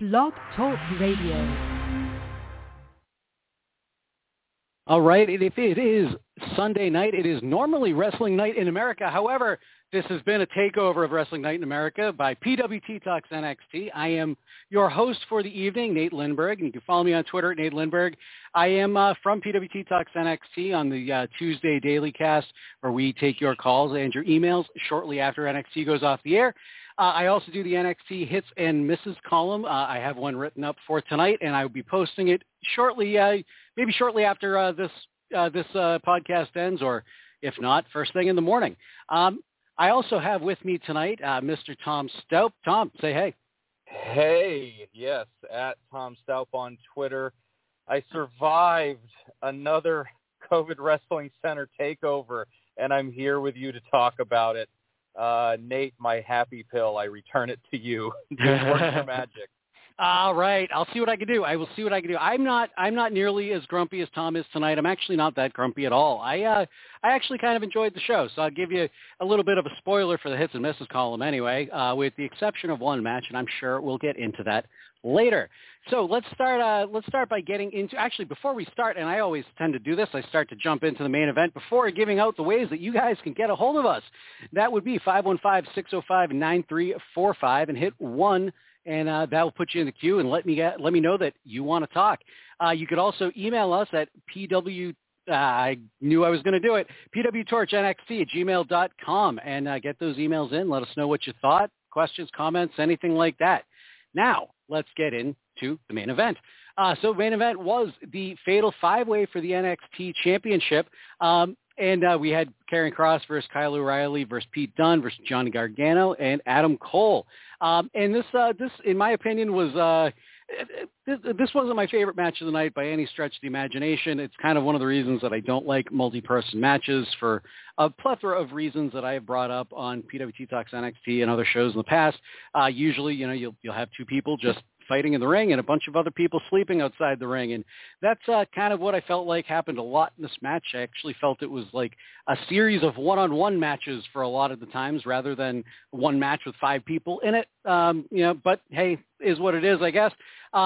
Blog Talk Radio. All right, if it is Sunday night, it is normally Wrestling Night in America. However, this has been a takeover of Wrestling Night in America by PWT Talks NXT. I am your host for the evening, Nate Lindberg, and you can follow me on Twitter at Nate Lindberg. I am from PWT Talks NXT on the Tuesday Daily Cast, where we take your calls and your emails shortly after NXT goes off the air. I also do the NXT Hits and Misses column. I have one written up for tonight, and I will be posting it shortly, maybe shortly after this podcast ends, or if not, first thing in the morning. I also have with me tonight Mr. Tom Staup. Tom, say hey. Hey, yes, at Tom Staup on Twitter. I survived another COVID Wrestling Center takeover, and I'm here with you to talk about it. Nate, my happy pill, I return it to you. Do your magic. All right, I'll see what I can do. I will see what I can do. I'm not nearly as grumpy as Tom is tonight. I'm actually not that grumpy at all. I actually kind of enjoyed the show, so I'll give you a little bit of a spoiler for the Hits and Misses column anyway, with the exception of one match, and I'm sure we'll get into that later. So let's start by getting into, actually before we start, and I always tend to do this, I start to jump into the main event before giving out the ways that you guys can get a hold of us. That would be 515-605-9345 and hit 1, and that will put you in the queue and let me know that you want to talk. You could also email us at I knew I was going to do it, pwtorchnxt@gmail.com, and get those emails in. Let us know what you thought, questions, comments, anything like that. Now, let's get into the main event. So the main event was the Fatal 5-Way for the NXT Championship. And we had Karrion Kross versus Kyle O'Reilly versus Pete Dunne versus Johnny Gargano and Adam Cole. And this, in my opinion, was this wasn't my favorite match of the night by any stretch of the imagination. It's kind of one of the reasons that I don't like multi-person matches for a plethora of reasons that I have brought up on PWT Talks NXT and other shows in the past. Usually, you'll have two people just fighting in the ring and a bunch of other people sleeping outside the ring. And that's kind of what I felt like happened a lot in this match. I actually felt it was like a series of one-on-one matches for a lot of the times rather than one match with 5 people in it. But hey, is what it is, I guess.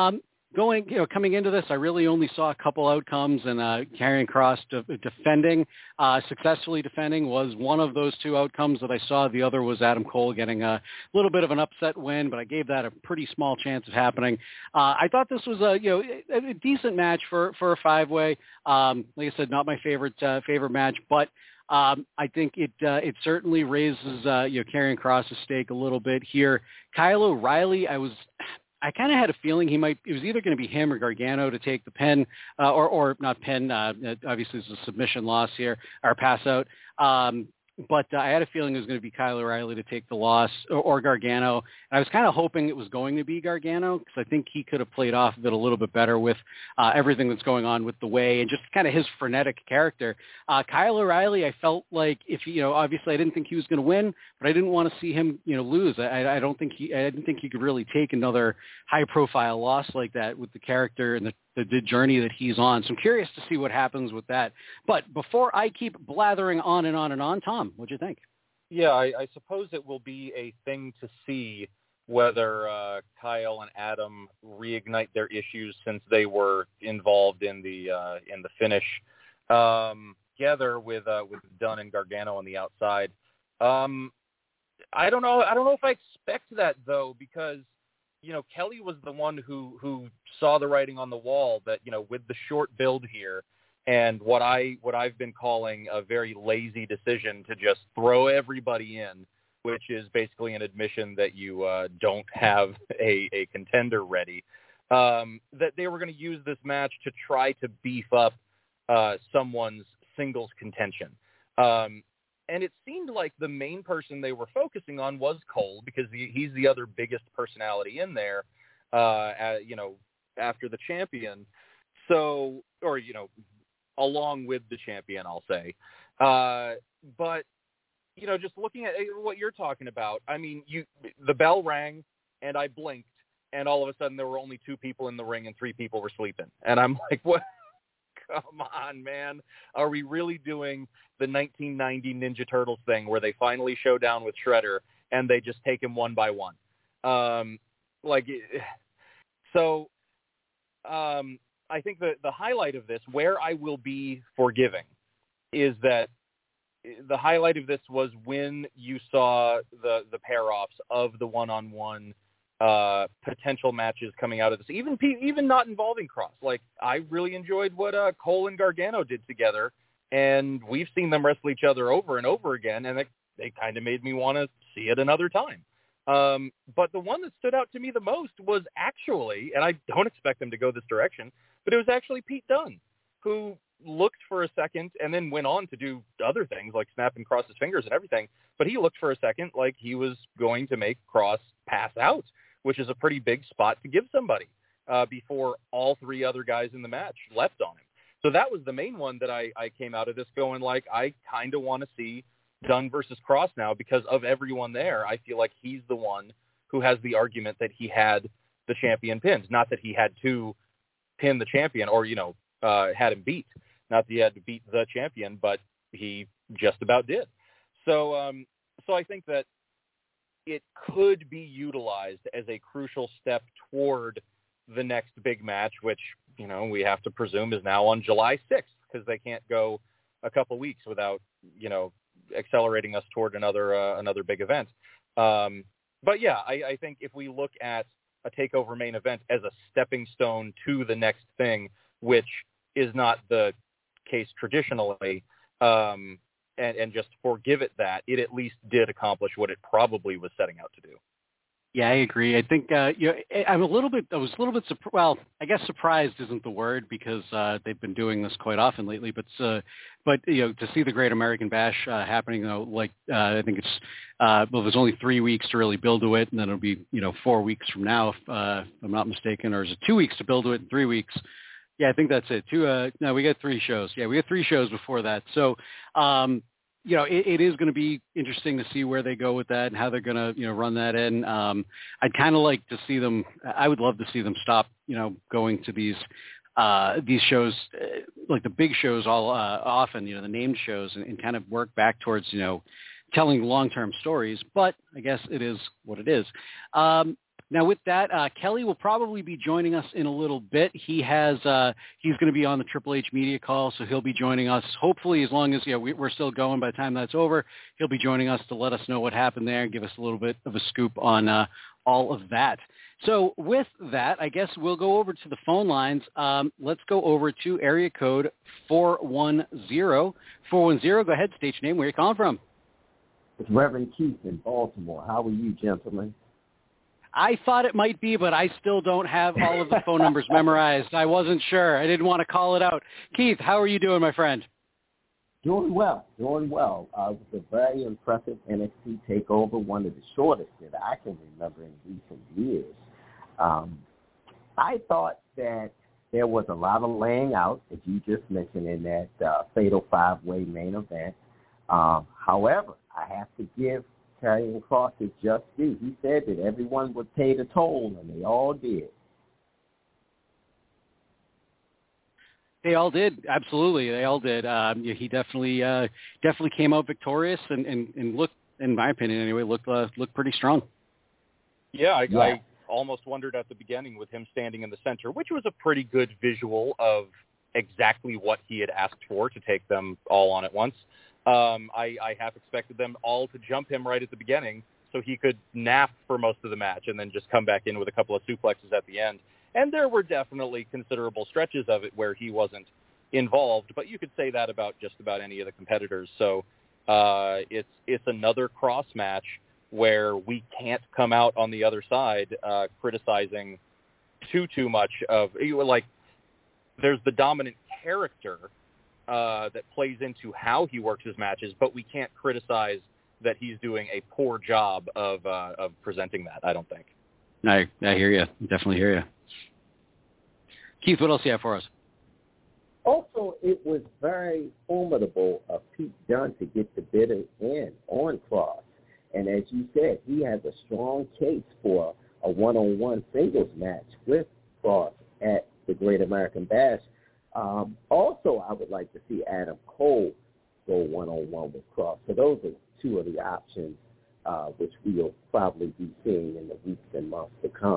Coming into this, I really only saw a couple outcomes, and Karrion Kross successfully defending was one of those 2 outcomes that I saw. The other was Adam Cole getting a little bit of an upset win, but I gave that a pretty small chance of happening. I thought this was a decent match for a 5-way. Like I said, not my favorite match, but I think it certainly raises Karrion Kross's stake a little bit here. Kyle O'Reilly, I kind of had a feeling it was either going to be him or Gargano to take the pin, or not pin, obviously it's a submission loss here, or pass out. But I had a feeling it was going to be Kyle O'Reilly to take the loss, or Gargano. And I was kind of hoping it was going to be Gargano, because I think he could have played off of it a little bit better with everything that's going on with the way and just kind of his frenetic character. Kyle O'Reilly, I felt like obviously I didn't think he was going to win, but I didn't want to see him, lose. I didn't think he could really take another high-profile loss like that with the character and the journey that he's on. So I'm curious to see what happens with that. But before I keep blathering on and on and on, Tom, what'd you think? Yeah, I suppose it will be a thing to see whether Kyle and Adam reignite their issues since they were involved in the finish together with Dunne and Gargano on the outside. I don't know if I expect that though, because Kelly was the one who saw the writing on the wall that, with the short build here and what I've been calling a very lazy decision to just throw everybody in, which is basically an admission that you don't have a contender ready, that they were going to use this match to try to beef up someone's singles contention. And it seemed like the main person they were focusing on was Cole, because he's the other biggest personality in there, after the champion. So, or, along with the champion, I'll say. But, just looking at what you're talking about, I mean, the bell rang and I blinked and all of a sudden there were only 2 people in the ring and 3 people were sleeping. And I'm like, what? Come on, man. Are we really doing the 1990 Ninja Turtles thing where they finally show down with Shredder and they just take him one by one? So I think the highlight of this, where I will be forgiving, is that the highlight of this was when you saw the pair-offs of the one-on-one potential matches coming out of this, even not involving Cross. Like, I really enjoyed what Cole and Gargano did together, and we've seen them wrestle each other over and over again, and they kind of made me want to see it another time. But the one that stood out to me the most was actually, and I don't expect them to go this direction, but it was actually Pete Dunne, who looked for a second and then went on to do other things like snap and cross his fingers and everything. But he looked for a second like he was going to make Cross pass out, which is a pretty big spot to give somebody before all three other guys in the match left on him. So that was the main one that I came out of this going like, I kind of want to see Dunne versus Cross now, because of everyone there. I feel like he's the one who has the argument that he had the champion pinned. Not that he had to pin the champion or, had him beat. Not that he had to beat the champion, but he just about did. So so I think that it could be utilized as a crucial step toward the next big match, which, we have to presume is now on July 6th, because they can't go a couple weeks without, accelerating us toward another big event. But yeah, I think if we look at a TakeOver main event as a stepping stone to the next thing, which is not the case traditionally, and just forgive it that, it at least did accomplish what it probably was setting out to do. Yeah, I agree. I think I was a little bit I guess surprised isn't the word, because they've been doing this quite often lately. But to see the Great American Bash happening, I think it's there's only 3 weeks to really build to it, and then it'll be 4 weeks from now, if I'm not mistaken, or is it 2 weeks to build to it and 3 weeks? Yeah, I think that's it. No, we got 3 shows. Yeah, we got 3 shows before that. So, it is going to be interesting to see where they go with that and how they're going to, run that in. I'd kind of like to see them. I would love to see them stop, going to these shows, like the big shows often, the named shows, and kind of work back towards, telling long-term stories. But I guess it is what it is. Now, with that, Kelly will probably be joining us in a little bit. He's going to be on the Triple H media call, so he'll be joining us. Hopefully, as long as we're still going by the time that's over, he'll be joining us to let us know what happened there and give us a little bit of a scoop on all of that. So with that, I guess we'll go over to the phone lines. Let's go over to area code 410. 410, go ahead, state your name, where you're calling from. It's Reverend Keith in Baltimore. How are you, gentlemen? I thought it might be, but I still don't have all of the phone numbers memorized. I wasn't sure. I didn't want to call it out. Keith, how are you doing, my friend? Doing well. It was a very impressive NXT TakeOver, one of the shortest that I can remember in recent years. I thought that there was a lot of laying out, as you just mentioned, in that Fatal 5-Way main event. However, I have to give Karrion Kross is just due. He said that everyone would pay the toll, and they all did. They all did. Absolutely. They all did. He definitely came out victorious and looked, in my opinion anyway, looked pretty strong. Yeah, I almost wondered at the beginning with him standing in the center, which was a pretty good visual of exactly what he had asked for, to take them all on at once. I half expected them all to jump him right at the beginning so he could nap for most of the match and then just come back in with a couple of suplexes at the end. And there were definitely considerable stretches of it where he wasn't involved, but you could say that about just about any of the competitors. So it's another Cross match where we can't come out on the other side criticizing too much of, like, there's the dominant character that plays into how he works his matches, but we can't criticize that he's doing a poor job of presenting that, I don't think. I hear you. Definitely hear you. Keith, what else do you have for us? Also, it was very formidable of Pete Dunne to get the bitter in on Kross. And as you said, he has a strong case for a one-on-one singles match with Kross at the Great American Bash. Also, I would like to see Adam Cole go one-on-one with Kross. So those are two of the options which we'll probably be seeing in the weeks and months to come.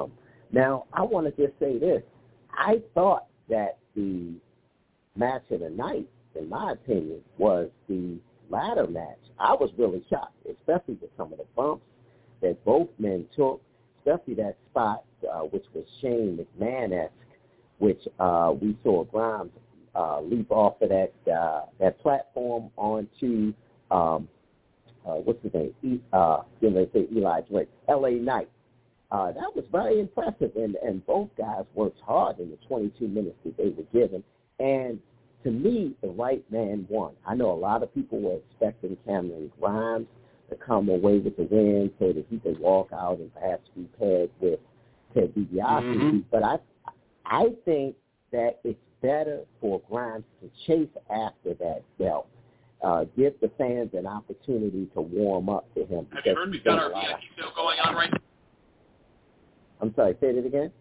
Now, I want to just say this. I thought that the match of the night, in my opinion, was the ladder match. I was really shocked, especially with some of the bumps that both men took, especially that spot, which was Shane McMahon-esque, which we saw Grimes leap off of that platform onto, what's his name? Eli Drake, L.A. Knight. That was very impressive, and both guys worked hard in the 22 minutes that they were given. And to me, the right man won. I know a lot of people were expecting Cameron Grimes to come away with the win so that he could walk out and perhaps be paired with Ted DiBiase. But I think that it's better for Grimes to chase after that belt. Give the fans an opportunity to warm up to him. Have you heard we've got our VIP show going on right now? I'm sorry, say it again.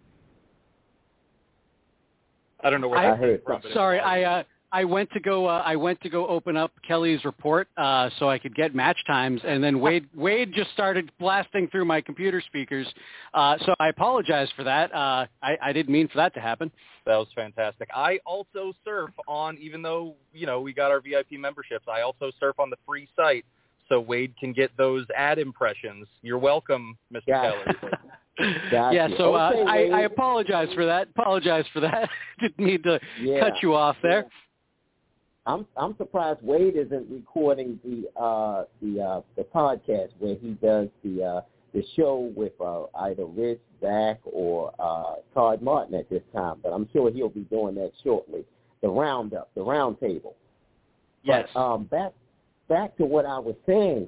I don't know where I heard. Sorry, I went to go open up Kelly's report so I could get match times, and then Wade just started blasting through my computer speakers. So I apologize for that. I didn't mean for that to happen. That was fantastic. I also surf on, even though we got our VIP memberships, I also surf on the free site, so Wade can get those ad impressions. You're welcome, Mr. Kelly. Yeah, so I apologize for that. Didn't need to cut you off there. I'm surprised Wade isn't recording the podcast where he does the show with either Rich, Zach, or Todd Martin at this time. But I'm sure he'll be doing that shortly. The roundup, the round table. Yes. But back to what I was saying.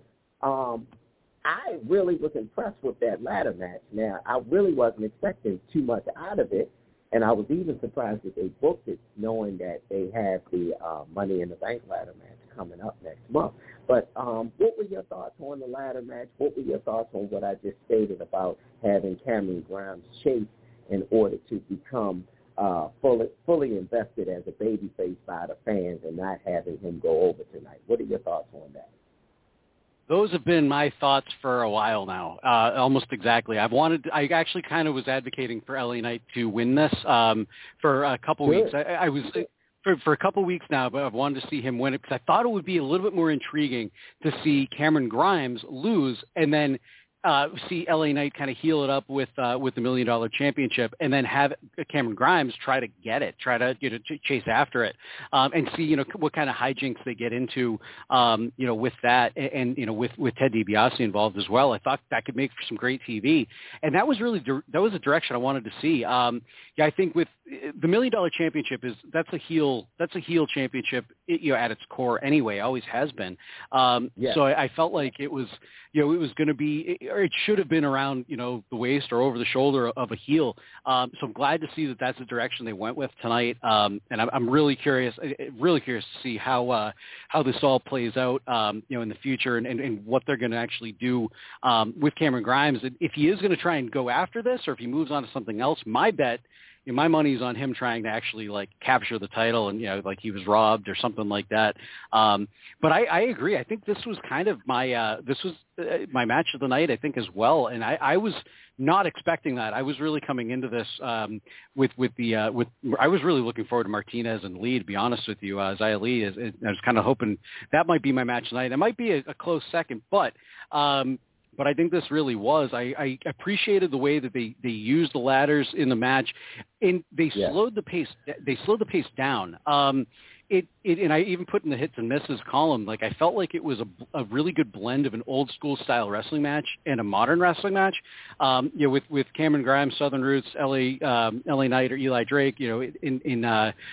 I really was impressed with that ladder match. Now, I really wasn't expecting too much out of it, and I was even surprised that they booked it knowing that they have the Money in the Bank ladder match coming up next month. But what were your thoughts on the ladder match? What were your thoughts on what I just stated about having Cameron Grimes chase in order to become fully invested as a babyface by the fans and not having him go over tonight? What are your thoughts on that? Those have been my thoughts for a while now, almost exactly. I actually kind of was advocating for LA Knight to win this for a couple weeks. I was for a couple weeks now, but I've wanted to see him win it because I thought it would be a little bit more intriguing to see Cameron Grimes lose and then see LA Knight kind of heal it up with the $1 million championship, and then have Cameron Grimes try to get it, chase after it, and see what kind of hijinks they get into, with that, and with Ted DiBiase involved as well. I thought that could make for some great TV, and that was a direction I wanted to see. I think with the $1 million championship that's a heel championship, at its core anyway, always has been. So I felt like it was going to be, or it should have been around, the waist or over the shoulder of a heel. So I'm glad to see that that's the direction they went with tonight. And I'm really curious to see how this all plays out, in the future and what they're going to actually do with Cameron Grimes. If he is going to try and go after this, or if he moves on to something else, my bet, my money's on him trying to actually capture the title and like he was robbed or something like that. But I agree. I think this was kind of my my match of the night, I think, as well. And I was not expecting that. I was really coming into this I was really looking forward to Martinez and Lee, to be honest with you. Xia Li I was kind of hoping that might be my match tonight. It might be a close second, but I think this really was. I appreciated the way that they used the ladders in the match, and they slowed the pace. They slowed the pace down. And I even put in the hits and misses column, I felt like it was a really good blend of an old school style wrestling match and a modern wrestling match. With Cameron Grimes, Southern Roots, LA Knight or Eli Drake, working in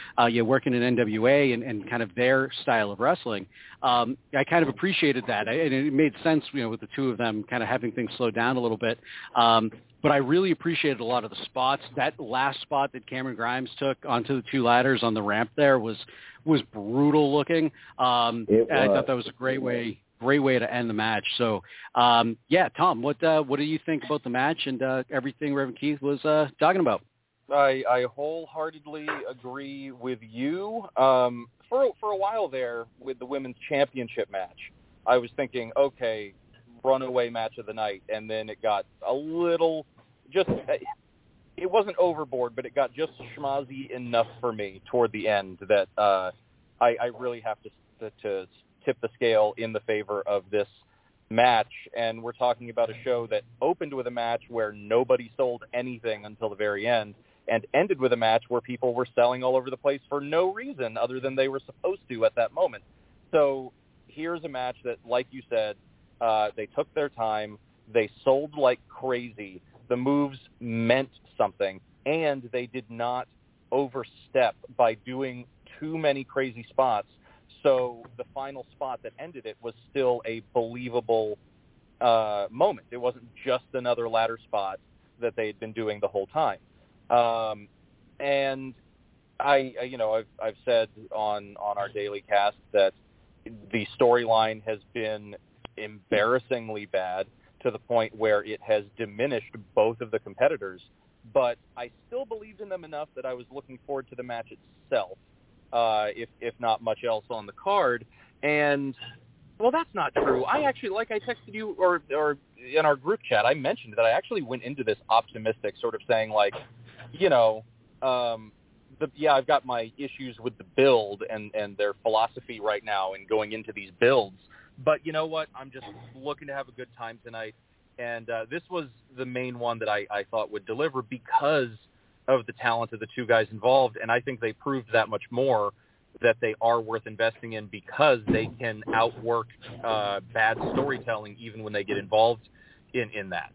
NWA and kind of their style of wrestling. I kind of appreciated that, and it made sense, with the two of them kind of having things slow down a little bit. But I really appreciated a lot of the spots. That last spot that Cameron Grimes took onto the two ladders on the ramp there was brutal looking. I thought that was a great way to end the match. So, Tom, what do you think about the match and everything Reverend Keith was talking about? I wholeheartedly agree with you. For a while there with the women's championship match, I was thinking, okay, runaway match of the night, and then it got a little it wasn't overboard, but it got just schmozzy enough for me toward the end that I really have to tip the scale in the favor of this match. And we're talking about a show that opened with a match where nobody sold anything until the very end, and ended with a match where people were selling all over the place for no reason other than they were supposed to at that moment. So here's a match that, like you said, they took their time, they sold like crazy, the moves meant something, and they did not overstep by doing too many crazy spots. So the final spot that ended it was still a believable moment. It wasn't just another ladder spot that they had been doing the whole time. And I've said on our daily cast that the storyline has been embarrassingly bad to the point where it has diminished both of the competitors. But I still believed in them enough that I was looking forward to the match itself, if not much else on the card. And, well, that's not true. I actually, like I texted you or in our group chat, I mentioned that I actually went into this optimistic, sort of saying, like, I've got my issues with the build and their philosophy right now and going into these builds. But you know what? I'm just looking to have a good time tonight. And this was the main one that I thought would deliver because of the talent of the two guys involved. And I think they proved that much more that they are worth investing in because they can outwork bad storytelling even when they get involved in that.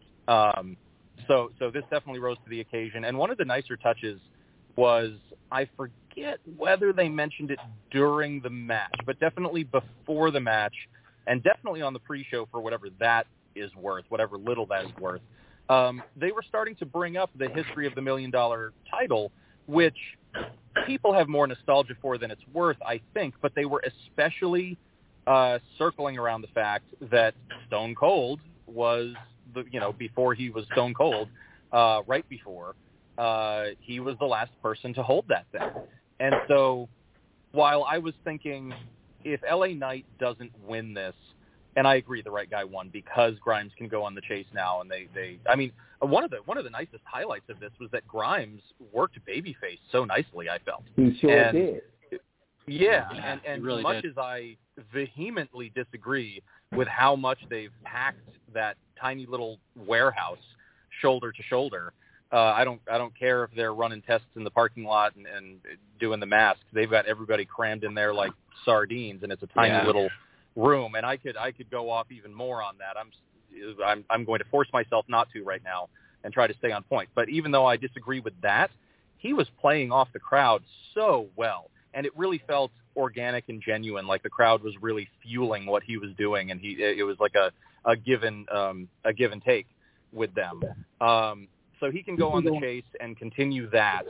So this definitely rose to the occasion. And one of the nicer touches was, I forget whether they mentioned it during the match, but definitely before the match and definitely on the pre-show for whatever that is worth, whatever little that is worth. They were starting to bring up the history of the $1 Million title, which people have more nostalgia for than it's worth, I think, but they were especially circling around the fact that Stone Cold was before he was Stone Cold, right before, he was the last person to hold that thing. And so while I was thinking, if LA Knight doesn't win this, and I agree the right guy won because Grimes can go on the chase now, and one of the nicest highlights of this was that Grimes worked babyface so nicely, I felt. He sure did. Yeah, and really much did. as I vehemently disagree with how much they've packed that tiny little warehouse shoulder to shoulder, I don't care if they're running tests in the parking lot and doing the masks. They've got everybody crammed in there like sardines, and it's a tiny little room. And I could go off even more on that. I'm going to force myself not to right now and try to stay on point. But even though I disagree with that, he was playing off the crowd so well, and it really felt organic and genuine, like the crowd was really fueling what he was doing, and it was like a give and take with them. So he can go on the chase and continue that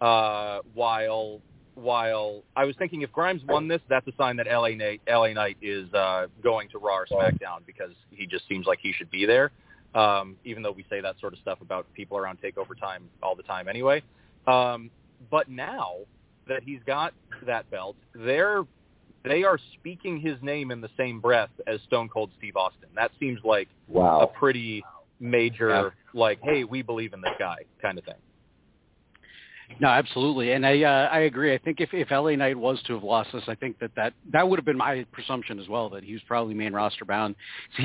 while I was thinking if Grimes won this, that's a sign that LA Knight is going to Raw or SmackDown because he just seems like he should be there, even though we say that sort of stuff about people around TakeOver time all the time anyway. But now that he's got that belt, they are speaking his name in the same breath as Stone Cold Steve Austin. That seems like a pretty major, like, hey, we believe in this guy kind of thing. No, absolutely, and I agree. I think if LA Knight was to have lost this, I think that would have been my presumption as well, that he was probably main roster bound. So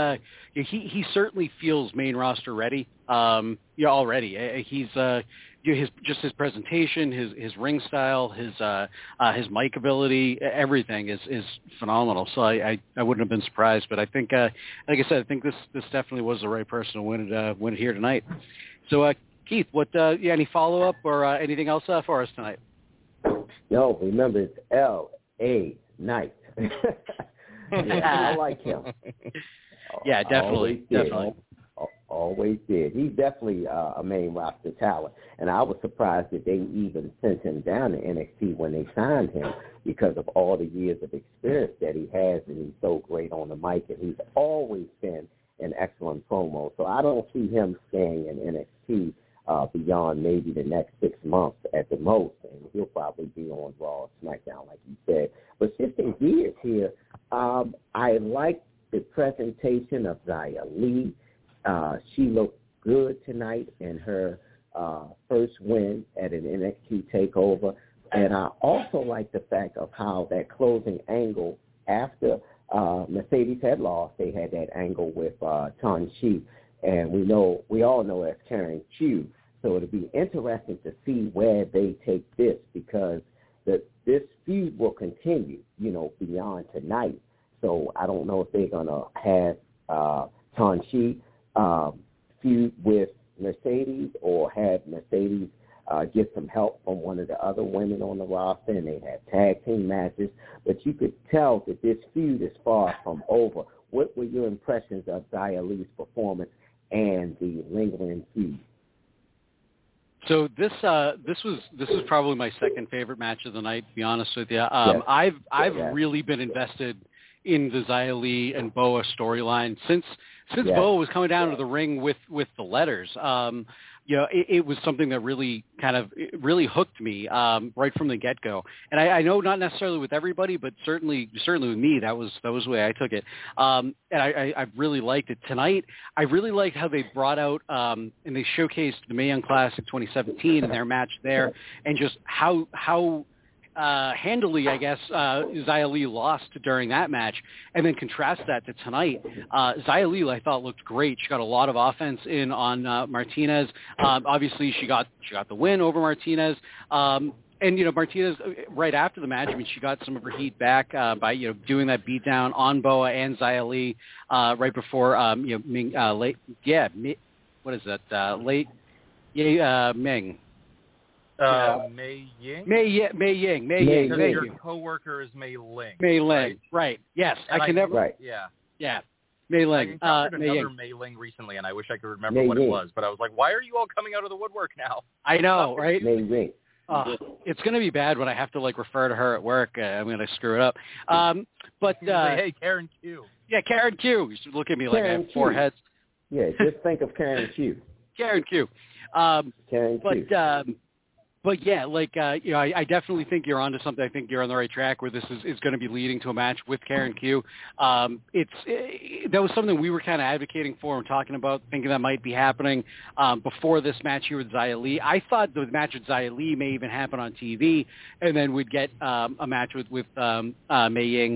he certainly feels main roster ready. Already he's his presentation, his ring style, his mic ability, everything is phenomenal. So I wouldn't have been surprised. But I think, like I said, I think this definitely was the right person to win it here tonight. So Keith, what any follow up or anything else for us tonight? No, remember it's LA Knight. I like him. Yeah, definitely. Always did. He's definitely a main roster talent. And I was surprised that they even sent him down to NXT when they signed him because of all the years of experience that he has, and he's so great on the mic, and he's always been an excellent promo. So I don't see him staying in NXT beyond maybe the next 6 months at the most, and he'll probably be on Raw or SmackDown, like you said. But shifting gears here, I like the presentation of Xia Li. She looked good tonight in her first win at an NXT TakeOver. And I also like the fact of how that closing angle after Mercedes had lost, they had that angle with Tan-Shi, and we all know as Karen Q. So it'll be interesting to see where they take this, because this feud will continue, beyond tonight. So I don't know if they're gonna have Tan-Shi feud with Mercedes, or have Mercedes get some help from one of the other women on the roster, and they have tag team matches. But you could tell that this feud is far from over. What were your impressions of Xia Li's performance and the lingering feud? So this was probably my second favorite match of the night, to be honest with you. Yes. I've really been invested in the Xia Li and Boa storyline since Boa was coming down to the ring with the letters. It was something that really really hooked me right from the get-go. And I know not necessarily with everybody, but certainly with me, that was the way I took it. And I really liked it. Tonight, I really liked how they brought out and they showcased the Mae Young Classic 2017 and their match there, and just how handily, I guess, Xia Li lost during that match, and then contrast that to tonight. Xia Li, I thought, looked great. She got a lot of offense in on Martinez. Obviously, she got the win over Martinez. And Martinez, right after the match, she got some of her heat back by doing that beatdown on Boa and Xia Li right before Ming. What is that? Ming. Mei Ying? Mei Ying. Because your coworker is Mei Ling. Mei Ling, right. Yes. And I can never... Right. Yeah. Mei Ling. I encountered another Mei Ling recently, and I wish I could remember what it was. But I was like, why are you all coming out of the woodwork now? I know, right? Mei Ling. It's going to be bad when I have to, refer to her at work. I'm going to screw it up. But hey, Karen Q. Yeah, Karen Q. You should look at me like Karen I have four heads. Yeah, just think of Karen Q. Karen Q. Karen Q. But yeah, I definitely think you're onto something. I think you're on the right track where this is going to be leading to a match with Karen Q. That was something we were kind of advocating for and talking about, thinking that might be happening before this match here with Xia Li. I thought the match with Xia Li may even happen on TV, and then we'd get a match with Mei Ying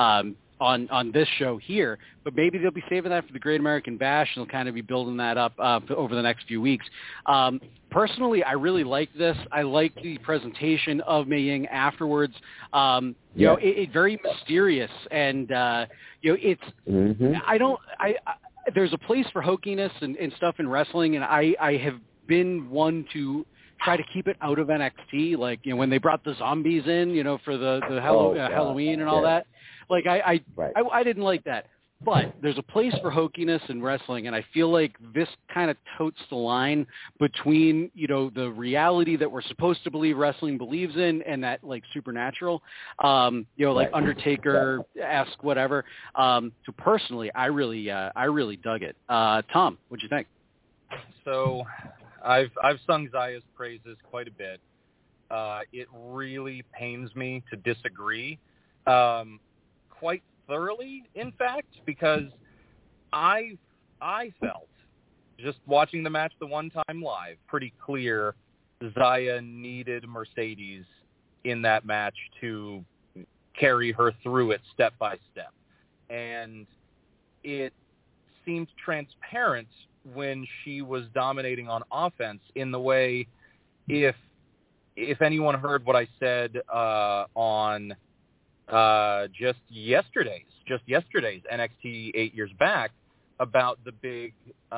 on this show here, but maybe they'll be saving that for the Great American Bash, and they'll kind of be building that up over the next few weeks. Personally, I really like this. I like the presentation of Mei Ying afterwards. It's very mysterious, and it's. Mm-hmm. There's a place for hokiness and stuff in wrestling, and I have been one to try to keep it out of NXT. When they brought the zombies in, for the Halloween and all that. I didn't like that. But there's a place for hokiness in wrestling, and I feel like this kind of totes the line between, the reality that we're supposed to believe wrestling believes in and that, supernatural, Undertaker-esque, whatever. So personally, I really dug it. Tom, what'd you think? So I've sung Xia's praises quite a bit. It really pains me to disagree. Quite thoroughly, in fact, because I felt, just watching the match the one time live, pretty clear Xia needed Mercedes in that match to carry her through it step by step. And it seemed transparent when she was dominating on offense in the way, if anyone heard what I said on just yesterday's NXT 8 years back about the Big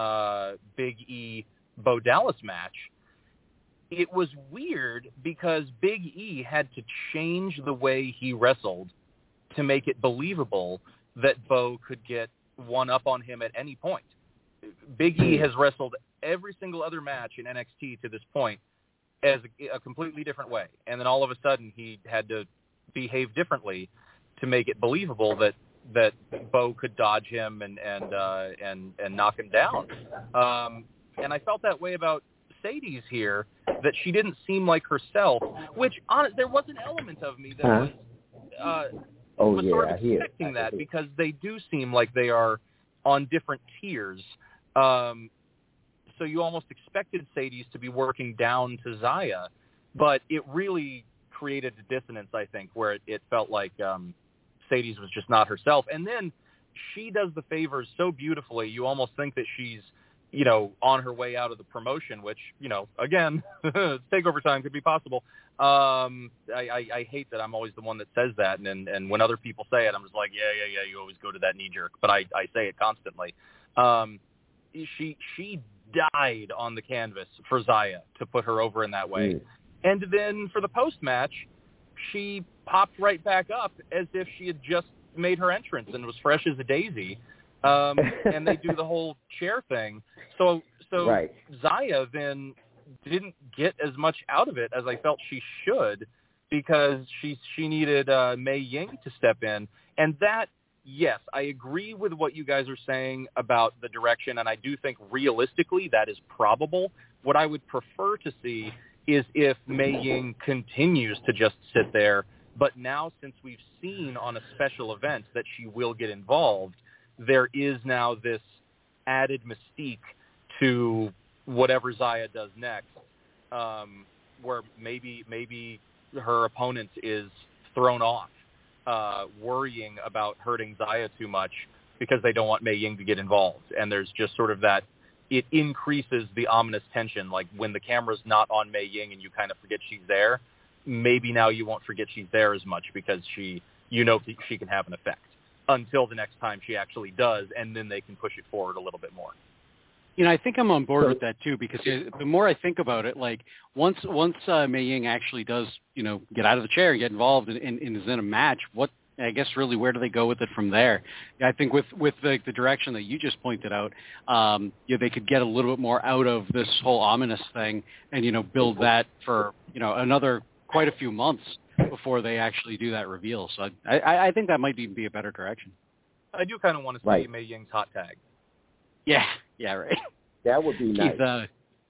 E Bo Dallas match, it was weird because Big E had to change the way he wrestled to make it believable that Bo could get one up on him at any point. Big E has wrestled every single other match in NXT to this point as a completely different way, and then all of a sudden he had to behave differently to make it believable that Bo could dodge him and knock him down. And I felt that way about Mercedes here, that she didn't seem like herself, which there was an element of me that was sort of expecting that, because they do seem like they are on different tiers. so you almost expected Sadie's to be working down to Zaya, but it really created a dissonance, I think, where it felt like Sadie's was just not herself. And then she does the favors so beautifully, you almost think that she's, on her way out of the promotion, which, again, takeover time could be possible. I hate that I'm always the one that says that, and when other people say it, I'm just like, yeah, you always go to that knee jerk, but I say it constantly. She died on the canvas for Zaya to put her over in that way. And then for the post-match, she popped right back up as if she had just made her entrance and was fresh as a daisy. And they do the whole chair thing. So right. Zaya then didn't get as much out of it as I felt she should, because she needed Mei Ying to step in. And that, yes, I agree with what you guys are saying about the direction, and I do think realistically that is probable. What I would prefer to see is if Mei Ying continues to just sit there, but now since we've seen on a special event that she will get involved, there is now this added mystique to whatever Zaya does next, where maybe her opponent is thrown off, worrying about hurting Zaya too much because they don't want Mei Ying to get involved. And there's just sort of that, it increases the ominous tension, like when the camera's not on Mei Ying and you kind of forget she's there, maybe now you won't forget she's there as much because she can have an effect until the next time she actually does, and then they can push it forward a little bit more. I think I'm on board with that too, because the more I think about it, like once Mei Ying actually does, get out of the chair and get involved and is in a match, I guess really where do they go with it from there? I think with the direction that you just pointed out, they could get a little bit more out of this whole ominous thing and, build that for, another quite a few months before they actually do that reveal. So I think that might even be a better direction. I do kind of want to see Mei Ying's hot tag. Yeah, right. That would be nice. Keith,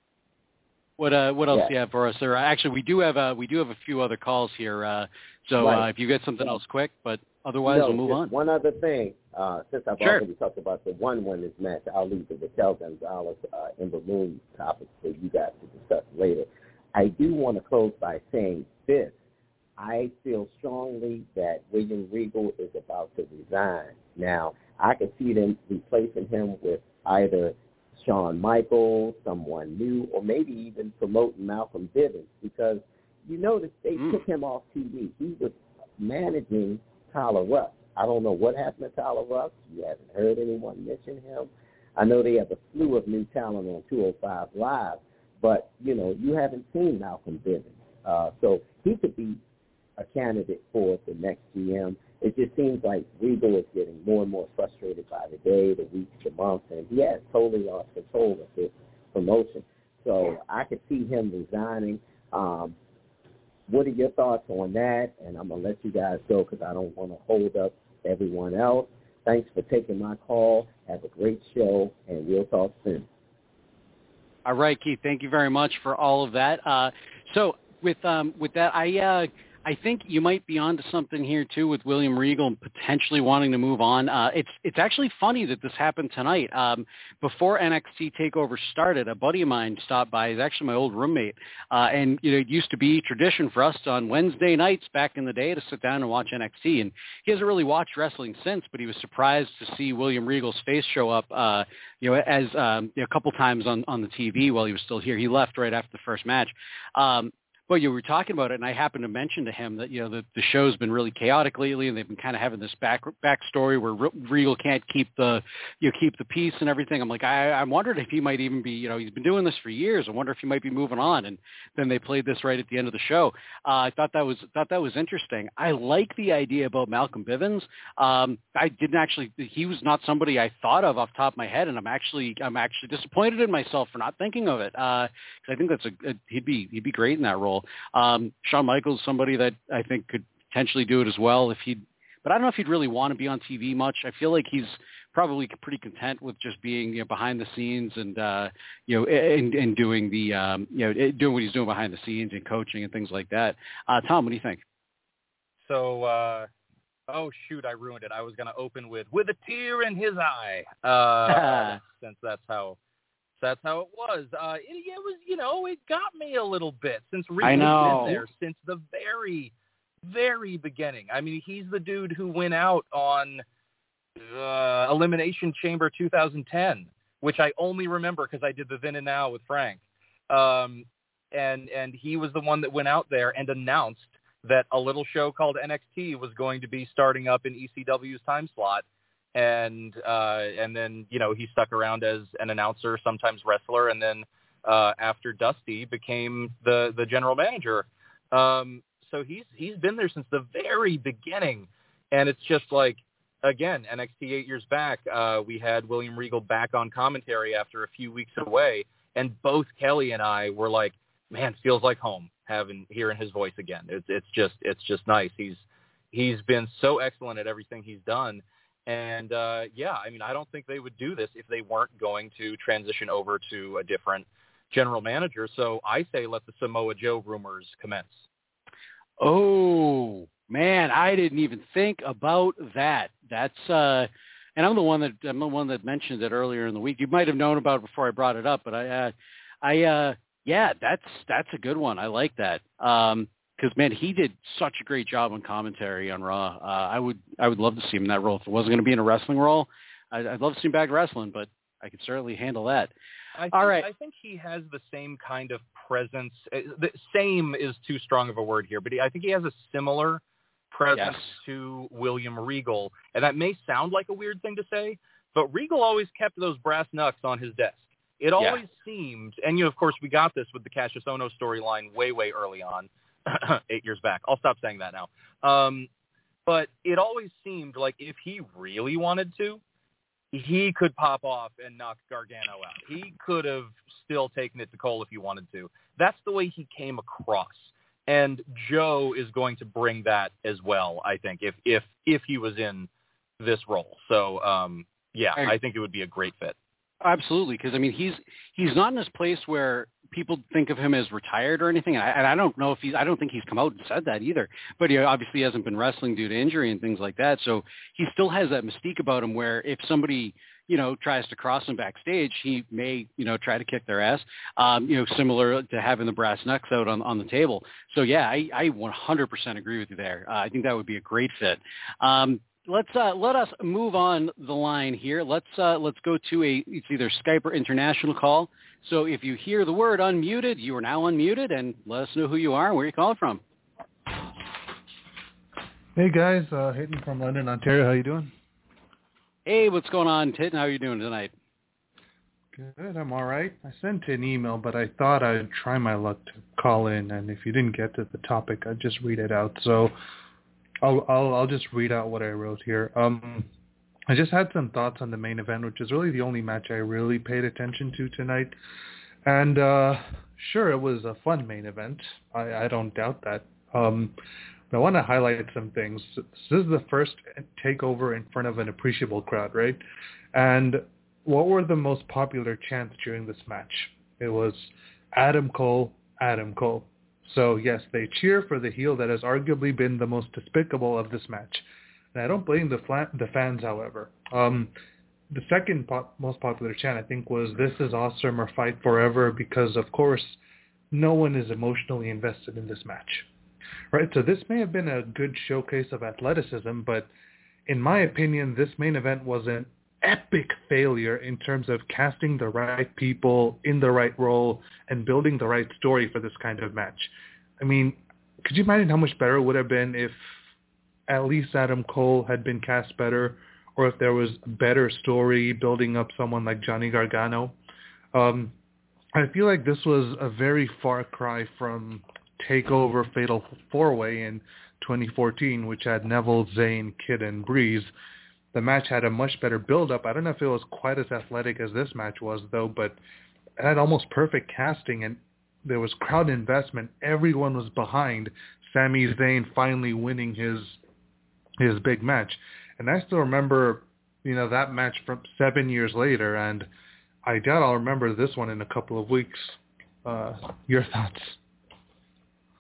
what else do you have for us? Or actually, we do have a few other calls here. So if you get something else quick, but otherwise we'll move on. One other thing, since I've already talked about the one women's match, I'll leave the Raquel Gonzalez in the moon topic for you guys to discuss later. I do want to close by saying this. I feel strongly that William Regal is about to resign. Now, I could see them replacing him with either Shawn Michaels, someone new, or maybe even promoting Malcolm Bivens, because you notice they took him off TV. He was managing Tyler Rust. I don't know what happened to Tyler Rust. You haven't heard anyone mention him. I know they have a slew of new talent on 205 Live, but, you haven't seen Malcolm Bivens. So he could be a candidate for the next GM. It just seems like Regal is getting more and more frustrated by the day, the week, the month, and he has totally lost control of this promotion. So I could see him resigning. What are your thoughts on that? And I'm going to let you guys go because I don't want to hold up everyone else. Thanks for taking my call. Have a great show, and we'll talk soon. All right, Keith. Thank you very much for all of that. So with that, I think you might be onto something here too with William Regal potentially wanting to move on. It's actually funny that this happened tonight. Before NXT TakeOver started, a buddy of mine stopped by. He's actually my old roommate, and it used to be tradition for us on Wednesday nights back in the day to sit down and watch NXT. And he hasn't really watched wrestling since, but he was surprised to see William Regal's face show up, as a couple times on the TV while he was still here. He left right after the first match. But you were talking about it, and I happened to mention to him that the show's been really chaotic lately, and they've been kind of having this backstory where Regal can't keep the peace and everything. I'm like, I wondered if he might even be, he's been doing this for years. I wonder if he might be moving on. And then they played this right at the end of the show. I thought that was interesting. I like the idea about Malcolm Bivens. I didn't actually. He was not somebody I thought of off the top of my head, and I'm actually disappointed in myself for not thinking of it. Because I think he'd be great in that role. Shawn Michaels, somebody that I think could potentially do it as well but I don't know if he'd really want to be on TV much. I feel like he's probably pretty content with just being behind the scenes and and doing doing what he's doing behind the scenes and coaching and things like that. Tom, what do you think? So, oh shoot, I ruined it. I was going to open with a tear in his eye, since that's how So that's how it was. It was, it got me a little bit since Regal's I know. been there since the very, very beginning. I mean, he's the dude who went out on Elimination Chamber 2010, which I only remember because I did the Then and Now with Frank. And he was the one that went out there and announced that a little show called NXT was going to be starting up in ECW's time slot. And then, he stuck around as an announcer, sometimes wrestler. And then after Dusty became the general manager. So he's been there since the very beginning. And it's just like, again, NXT 8 years back, we had William Regal back on commentary after a few weeks away. And both Kelly and I were like, man, feels like home hearing his voice again. It's just nice. He's been so excellent at everything he's done. And I don't think they would do this if they weren't going to transition over to a different general manager. So I say let the Samoa Joe rumors commence. Oh man, I didn't even think about that. That's and I'm the one that mentioned it earlier in the week. You might have known about it before I brought it up, but yeah, that's a good one. I like that. Because, man, he did such a great job on commentary on Raw. I would love to see him in that role. If it wasn't going to be in a wrestling role, I'd love to see him back wrestling, but I could certainly handle that. All right. I think he has the same kind of presence. The same is too strong of a word here, but I think he has a similar presence to William Regal. And that may sound like a weird thing to say, but Regal always kept those brass knucks on his desk. It always seemed, and of course, we got this with the Cassius Ohno storyline way, way early on. 8 years back. I'll stop saying that now. But it always seemed like if he really wanted to, he could pop off and knock Gargano out. He could have still taken it to Cole if he wanted to. That's the way he came across. And Joe is going to bring that as well, I think, if he was in this role. So, I think it would be a great fit. Absolutely, because I mean he's not in this place where people think of him as retired or anything, and I don't know if I don't think he's come out and said that either. But he obviously hasn't been wrestling due to injury and things like that, so he still has that mystique about him. Where if somebody tries to cross him backstage, he may try to kick their ass. Similar to having the brass knucks out on the table. So yeah, I 100% agree with you there. I think that would be a great fit. Let us move on the line here. Let's go to it's either Skype or international call. So if you hear the word unmuted, you are now unmuted, and let us know who you are and where you're calling from. Hey guys, Hitton from London, Ontario. How you doing? Hey, what's going on, Hitton? How are you doing tonight? Good, I'm all right. I sent an email, but I thought I'd try my luck to call in, and if you didn't get to the topic, I'd just read it out. So I'll just read out what I wrote here. I just had some thoughts on the main event, which is really the only match I really paid attention to tonight. And sure, it was a fun main event. I don't doubt that. But I want to highlight some things. This is the first takeover in front of an appreciable crowd, right? And what were the most popular chants during this match? It was Adam Cole, Adam Cole. So yes, they cheer for the heel that has arguably been the most despicable of this match. And I don't blame the fans, however. The second most popular chant, I think, was "This is awesome" or "Fight forever," because, of course, no one is emotionally invested in this match. Right? So this may have been a good showcase of athleticism, but in my opinion, this main event was an epic failure in terms of casting the right people in the right role and building the right story for this kind of match. I mean, could you imagine how much better it would have been if at least Adam Cole had been cast better, or if there was a better story building up someone like Johnny Gargano? I feel like this was a very far cry from TakeOver Fatal 4-Way in 2014, which had Neville, Zayn, Kid, and Breeze. The match had a much better build-up. I don't know if it was quite as athletic as this match was, though, but it had almost perfect casting, and there was crowd investment. Everyone was behind Sami Zayn finally winning his big match. And I still remember, that match from 7 years later, and I doubt I'll remember this one in a couple of weeks. Your thoughts?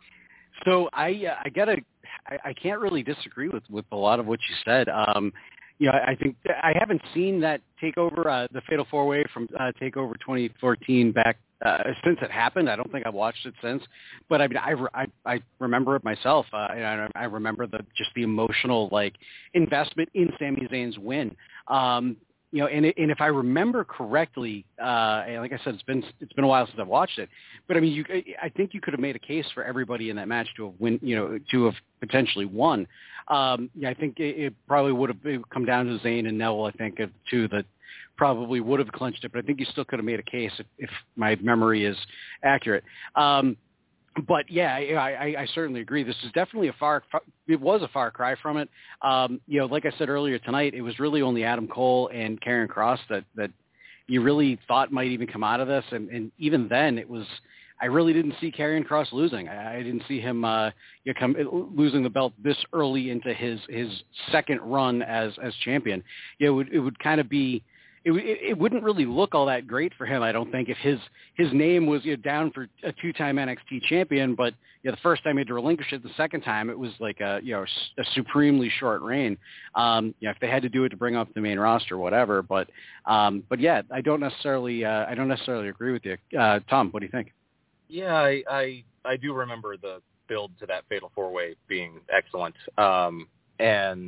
So I can't really disagree with a lot of what you said. I think I haven't seen that takeover, the Fatal 4-Way from Takeover 2014 back since it happened. I don't think I've watched it since, but I mean, I remember it myself. I remember just the emotional investment in Sami Zayn's win. And if I remember correctly, and like I said, it's been a while since I've watched it, but I mean, I think you could have made a case for everybody in that match to have potentially won. I think it probably would have come down to Zayn and Neville. I think of two that probably would have clinched it, but I think you still could have made a case if my memory is accurate. But yeah, I certainly agree. This is definitely it was a far cry from it. Like I said earlier tonight, it was really only Adam Cole and Karrion Kross that you really thought might even come out of this. And even then I really didn't see Karrion Kross losing. I didn't see him losing the belt this early into his second run as champion. It would kind of be, it wouldn't really look all that great for him, I don't think, if his name was down for a two-time NXT champion, but the first time he had to relinquish it, the second time it was like a supremely short reign. If they had to do it to bring up the main roster, whatever. But yeah, I don't necessarily agree with you, Tom. What do you think? Yeah, I do remember the build to that Fatal 4-Way being excellent, and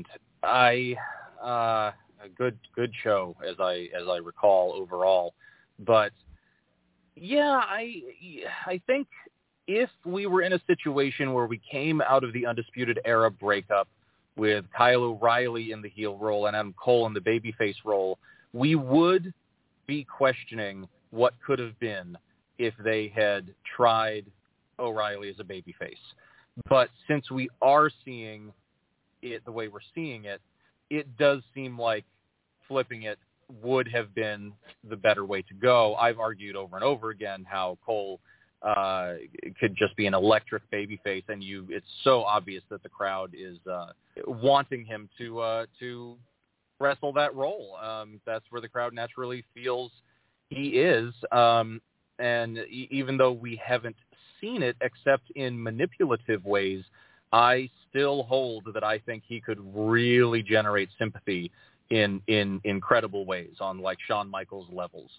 a good show as I recall overall. But yeah, I think if we were in a situation where we came out of the Undisputed Era breakup with Kyle O'Reilly in the heel role and Adam Cole in the babyface role, we would be questioning what could have been if they had tried O'Reilly as a babyface. But since we are seeing it the way we're seeing it, it does seem like flipping it would have been the better way to go. I've argued over and over again how Cole could just be an electric babyface, and it's so obvious that the crowd is wanting him to wrestle that role. That's where the crowd naturally feels he is. And even though we haven't seen it except in manipulative ways, I still hold that I think he could really generate sympathy in incredible ways on Shawn Michaels levels.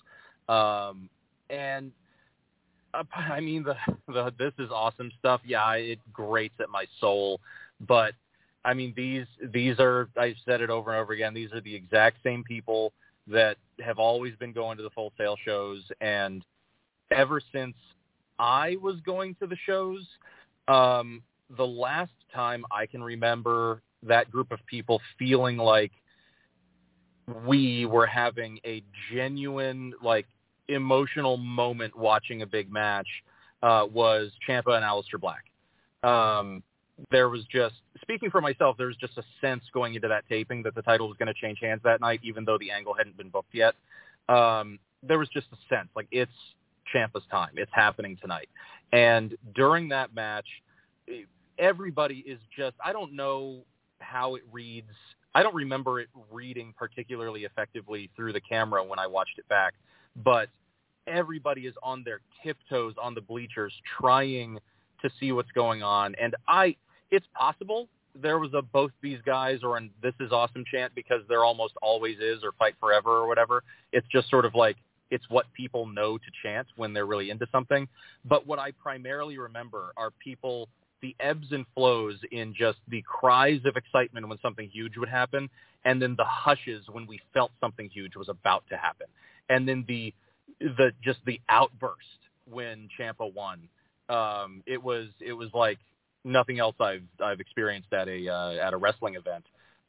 And I mean, the this is awesome stuff. Yeah, it grates at my soul, but I mean, these are, I've said it over and over again, these are the exact same people that have always been going to the Full Sail shows, and ever since I was going to the shows, the last time I can remember that group of people feeling like we were having a genuine, emotional moment watching a big match was Ciampa and Aleister Black. There was just, speaking for myself, there was just a sense going into that taping that the title was going to change hands that night, even though the angle hadn't been booked yet. There was just a sense, it's Ciampa's time. It's happening tonight. And during that match, everybody is just, I don't know how it reads. I don't remember it reading particularly effectively through the camera when I watched it back, but everybody is on their tiptoes on the bleachers trying to see what's going on. And it's possible there was a both these guys or an This Is Awesome chant, because there almost always is, or Fight Forever or whatever. It's just sort of it's what people know to chant when they're really into something. But what I primarily remember are people, the ebbs and flows in just the cries of excitement when something huge would happen, and then the hushes when we felt something huge was about to happen. And then the outburst when Ciampa won. It was like nothing else I've experienced at a wrestling event.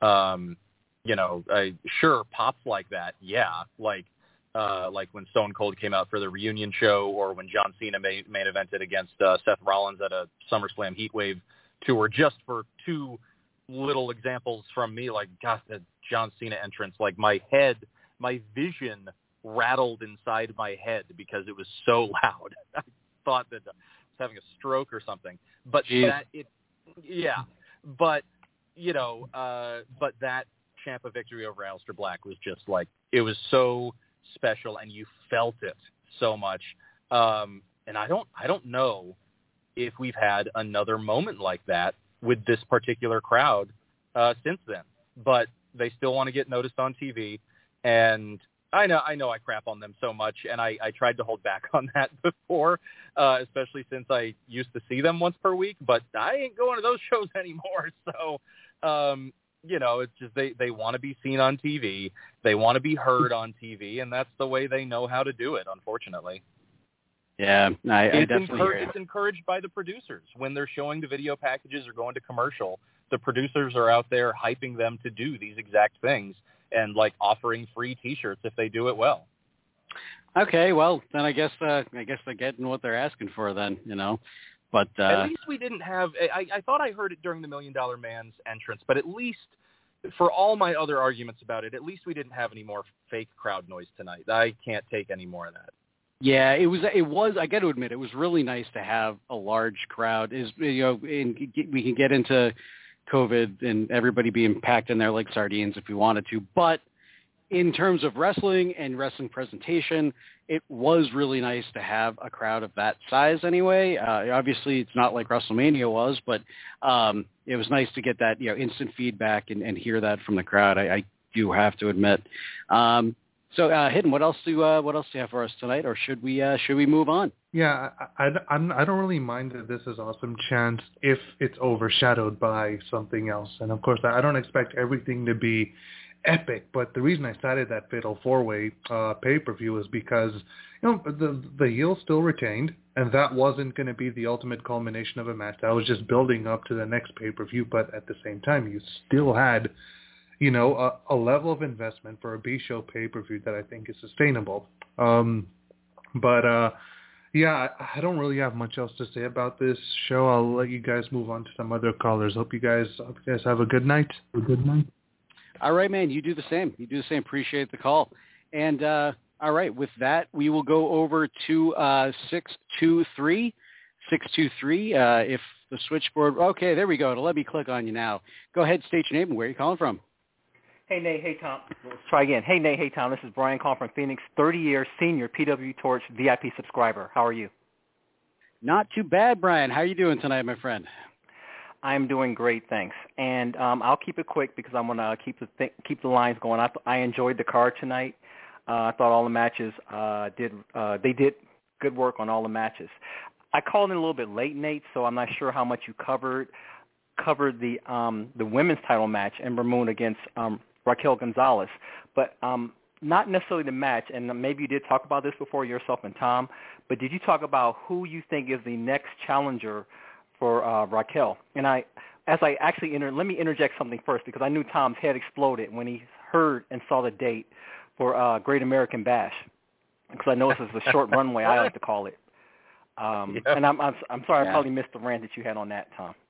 Sure, pops like that. Yeah. Like when Stone Cold came out for the reunion show, or when John Cena main evented against Seth Rollins at a SummerSlam Heatwave tour, just for two little examples from me. Gosh, the John Cena entrance, my vision rattled inside my head because it was so loud. I thought that I was having a stroke or something. But but that Ciampa victory over Aleister Black was just it was so special, and you felt it so much. And I don't know if we've had another moment like that with this particular crowd since then. But They still want to get noticed on TV, and I know I crap on them so much, and I tried to hold back on that before, especially since I used to see them once per week, but I ain't going to those shows anymore. So, it's just they want to be seen on TV. They want to be heard on TV, and that's the way they know how to do it, unfortunately. Yeah, I definitely hear it. It's encouraged by the producers. When they're showing the video packages or going to commercial, the producers are out there hyping them to do these exact things and, like, offering free T-shirts if they do it well. Okay, well, then I guess they're getting what they're asking for then, But at least we didn't have – I thought I heard it during the $1 Million Man's entrance, but at least for all my other arguments about it, at least we didn't have any more fake crowd noise tonight. I can't take any more of that. Yeah, it was. I got to admit, it was really nice to have a large crowd. We can get into COVID and everybody being packed in there like sardines if we wanted to. But in terms of wrestling and wrestling presentation, it was really nice to have a crowd of that size anyway. Obviously, it's not like WrestleMania was, but it was nice to get that instant feedback and hear that from the crowd. I do have to admit. So, Hidden, what else do you have for us tonight, or should we move on? Yeah, I don't really mind that this is Awesome Chance if it's overshadowed by something else. And of course, I don't expect everything to be epic, but the reason I started that Fatal 4-Way pay-per-view is because the heel still retained, and that wasn't going to be the ultimate culmination of a match. That was just building up to the next pay-per-view, but at the same time, you still had a level of investment for a B-show pay-per-view that I think is sustainable. Yeah, I don't really have much else to say about this show. I'll let you guys move on to some other callers. Hope you guys have a good night. All right, man. You do the same. Appreciate the call. And all right, with that, we will go over to 623. 623. If the switchboard. Okay, there we go. It'll let me click on you now. Go ahead, state your name and where are you calling from? Hey, Nate. Hey, Tom. Let's try again. Hey, Nate. Hey, Tom. This is Brian calling from Phoenix, 30-year senior PW Torch VIP subscriber. How are you? Not too bad, Brian. How are you doing tonight, my friend? I'm doing great, thanks. And I'll keep it quick because I'm going to keep the lines going. I enjoyed the card tonight. I thought all the matches they did good work on all the matches. I called in a little bit late, Nate, so I'm not sure how much you covered the women's title match, Ember Moon against Raquel Gonzalez, but not necessarily the match, and maybe you did talk about this before yourself and Tom, but did you talk about who you think is the next challenger for Raquel? And let me interject something first, because I knew Tom's head exploded when he heard and saw the date for Great American Bash, because I know this is a short runway, I like to call it. And I'm sorry, I probably missed the rant that you had on that, Tom.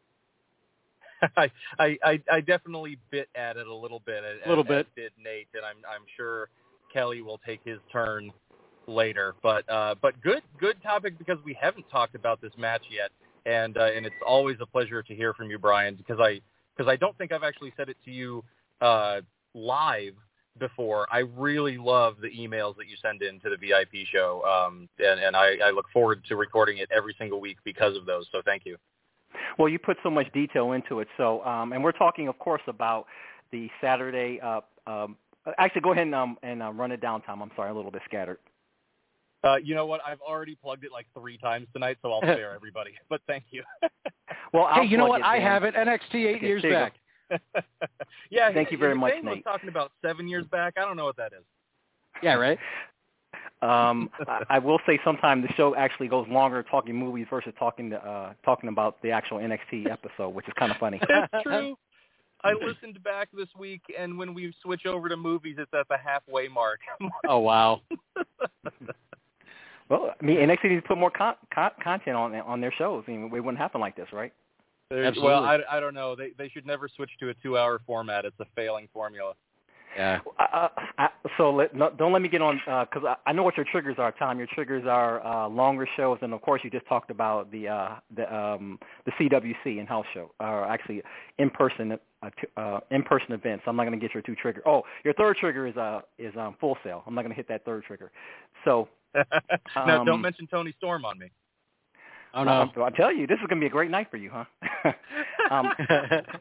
I definitely bit at it a little bit. As did Nate, and I'm sure Kelly will take his turn later. But good topic, because we haven't talked about this match yet, and it's always a pleasure to hear from you, Brian, because I don't think I've actually said it to you live before. I really love the emails that you send in to the VIP show, and I look forward to recording it every single week because of those. So thank you. Well, you put so much detail into it. So, and we're talking, of course, about the Saturday. Actually, go ahead and run it down, Tom. I'm sorry, I'm a little bit scattered. You know what? I've already plugged it like 3 times tonight, so I'll spare everybody. But thank you. Well, hey, you know what? I have it. NXT 8 years back. Yeah. Thank you very much, Nate. Was talking about 7 years back. I don't know what that is. Yeah, right. I will say sometimes the show actually goes longer talking movies versus talking about the actual NXT episode, which is kind of funny. That's true. I listened back this week, and when we switch over to movies, it's at the halfway mark. Oh, wow. Well, I mean, NXT needs to put more content on their shows. I mean, it wouldn't happen like this, right? Absolutely. Well, I don't know. They should never switch to a 2-hour format. It's a failing formula. Yeah. So don't let me get on, because I know what your triggers are, Tom. Your triggers are longer shows, and of course you just talked about the CWC in-house show, or actually in-person events. I'm not going to get your 2 triggers. Oh, your 3rd trigger is Full Sail. I'm not going to hit that 3rd trigger. So no, don't mention Tony Storm on me. Oh no! I tell you, this is going to be a great night for you, huh?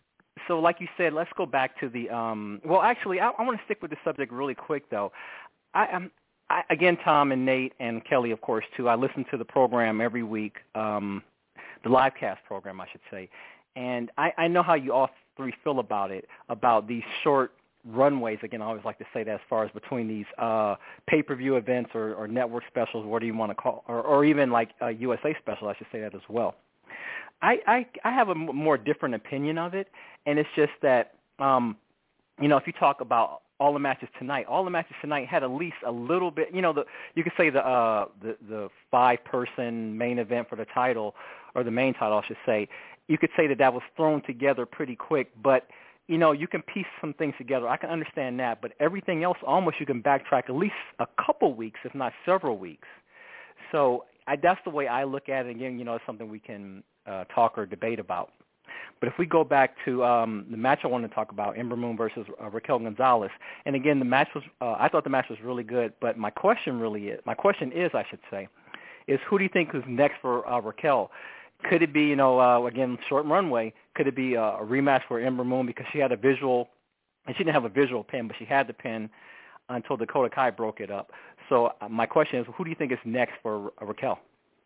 So like you said, let's go back to the well, actually, I want to stick with the subject really quick, though. I again, Tom and Nate and Kelly, of course, too, I listen to the program every week, the live cast program, I should say. And I know how you all three feel about it, about these short runways. Again, I always like to say that as far as between these pay-per-view events or network specials, what do you want to call, or even like a USA special, I should say that as well. I have a more different opinion of it, and it's just that, if you talk about all the matches tonight had at least a little bit, you could say the 5-person main event for the title, or the main title, I should say. You could say that was thrown together pretty quick, but, you can piece some things together. I can understand that, but everything else, almost you can backtrack at least a couple weeks, if not several weeks. So that's the way I look at it. Again, it's something we can talk or debate about. But if we go back to the match I wanted to talk about, Ember Moon versus Raquel Gonzalez, and again, the match was I thought the match was really good. But my question is, is who do you think is next for Raquel? Could it be, again, short runway? Could it be a rematch for Ember Moon because she had a visual, and she didn't have a visual pin, but she had the pin until Dakota Kai broke it up. So my question is, who do you think is next for Raquel?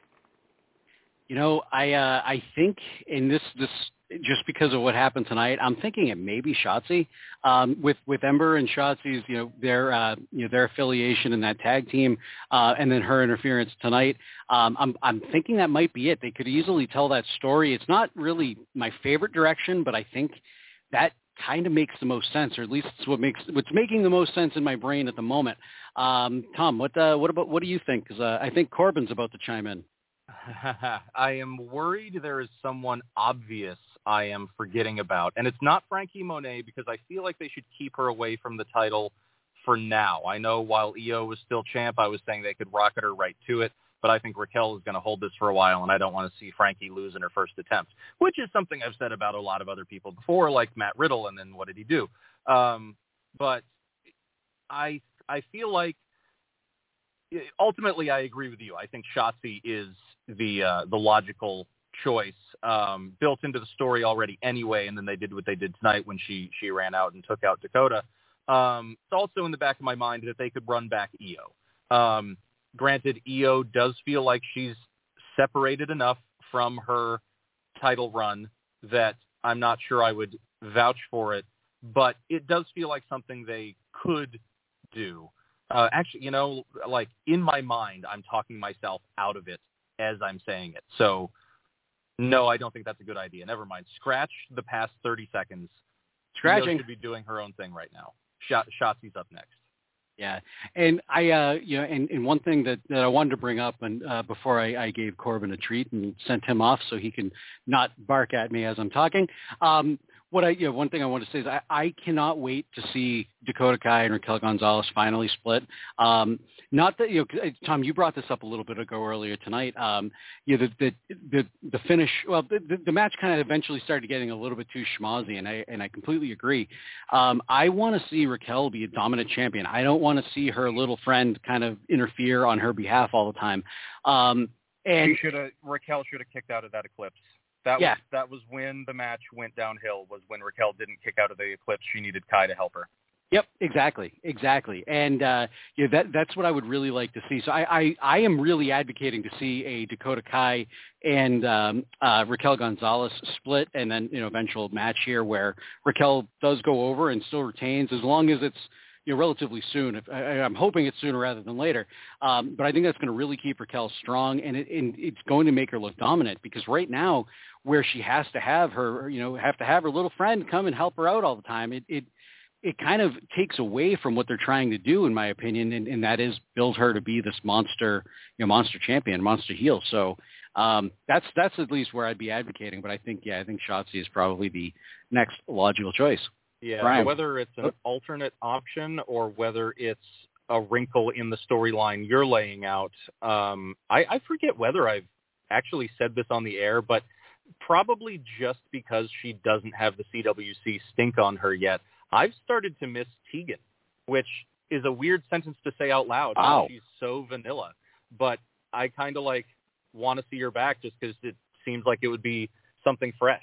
I think in this just because of what happened tonight, I'm thinking it may be Shotzi. With Ember and Shotzi's, their affiliation in that tag team, and then her interference tonight. I'm thinking that might be it. They could easily tell that story. It's not really my favorite direction, but I think that kind of makes the most sense, or at least it's what's making the most sense in my brain at the moment. Tom, what do you think? Because I think Corbin's about to chime in. I am worried there is someone obvious I am forgetting about. And it's not Frankie Monet, because I feel like they should keep her away from the title for now. I know while Io was still champ, I was saying they could rocket her right to it. But I think Raquel is going to hold this for a while, and I don't want to see Frankie lose in her first attempt, which is something I've said about a lot of other people before, like Matt Riddle, and then what did he do? But I feel like ultimately I agree with you. I think Shotzi is the logical choice, built into the story already anyway, and then they did what they did tonight when she ran out and took out Dakota. It's also in the back of my mind that they could run back Io. Granted, Io does feel like she's separated enough from her title run that I'm not sure I would vouch for it, but it does feel like something they could do. Actually, like in my mind, I'm talking myself out of it as I'm saying it. So, no, I don't think that's a good idea. Never mind. Scratch the past 30 seconds. Scratching. Io should be doing her own thing right now. Shotzi's up next. Yeah, and I, and one thing that I wanted to bring up, and before I gave Corbin a treat and sent him off so he can not bark at me as I'm talking. One thing I want to say is I cannot wait to see Dakota Kai and Raquel Gonzalez finally split. Not that Tom, you brought this up a little bit ago earlier tonight. The finish. Well, the match kind of eventually started getting a little bit too schmozzy, and I completely agree. I want to see Raquel be a dominant champion. I don't want to see her little friend kind of interfere on her behalf all the time. And Raquel should have kicked out of that Eclipse. That was when the match went downhill, was when Raquel didn't kick out of the Eclipse. She needed Kai to help her. Yep, exactly. And that's what I would really like to see. So I am really advocating to see a Dakota Kai and Raquel Gonzalez split, and then eventual match here where Raquel does go over and still retains, as long as it's relatively soon. I'm hoping it's sooner rather than later. But I think that's going to really keep Raquel strong, and it's going to make her look dominant, because right now, where she has to have her, her little friend come and help her out all the time, it kind of takes away from what they're trying to do, in my opinion, and that is build her to be this monster, monster champion, monster heel. So that's at least where I'd be advocating. But I think Shotzi is probably the next logical choice. Yeah, Brian. Whether it's an alternate option or whether it's a wrinkle in the storyline you're laying out, I forget whether I've actually said this on the air, but probably just because she doesn't have the CWC stink on her yet, I've started to miss Tegan, which is a weird sentence to say out loud. Wow. She's so vanilla, but I kind of want to see her back just because it seems like it would be something fresh.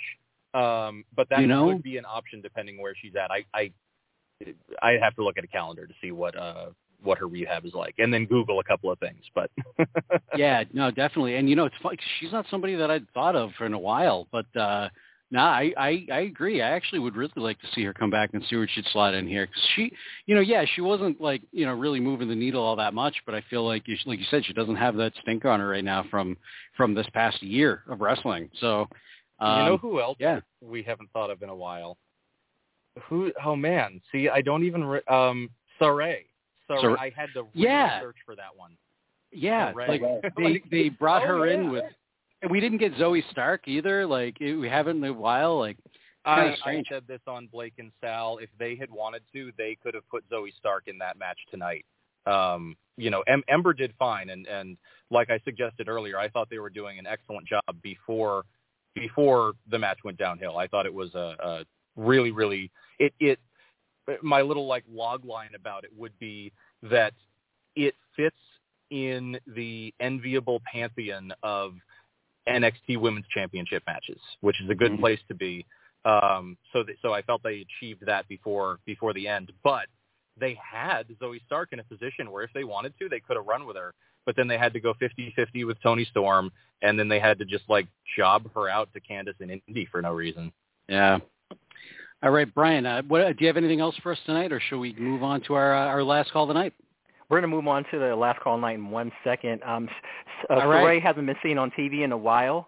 But that could be an option depending where she's at. I have to look at a calendar to see what her rehab is like, and then Google a couple of things. But yeah, no, definitely. And it's funny, she's not somebody that I'd thought of in a while, but I agree. I actually would really like to see her come back and see where she'd slot in here, because she, she wasn't like really moving the needle all that much, but I feel like you said, she doesn't have that stink on her right now from this past year of wrestling. So who else we haven't thought of in a while? Who? Oh man, see, I don't even Saray. So I had to search for that one. Yeah, they brought her in with. And we didn't get Zoe Stark either. We haven't in a while. I said this on Blake and Sal. If they had wanted to, they could have put Zoe Stark in that match tonight. Ember did fine, and like I suggested earlier, I thought they were doing an excellent job before the match went downhill. I thought it was a really, really my little log line about it would be that it fits in the enviable pantheon of NXT Women's Championship matches, which is a good place to be. So I felt they achieved that before the end. But they had Zoe Stark in a position where if they wanted to, they could have run with her. But then they had to go 50-50 with Toni Storm, and then they had to just job her out to Candice and Indy for no reason. Yeah. All right, Brian, do you have anything else for us tonight, or should we move on to our last call of the night? We're going to move on to the last call night in 1 second. Saray hasn't been seen on TV in a while,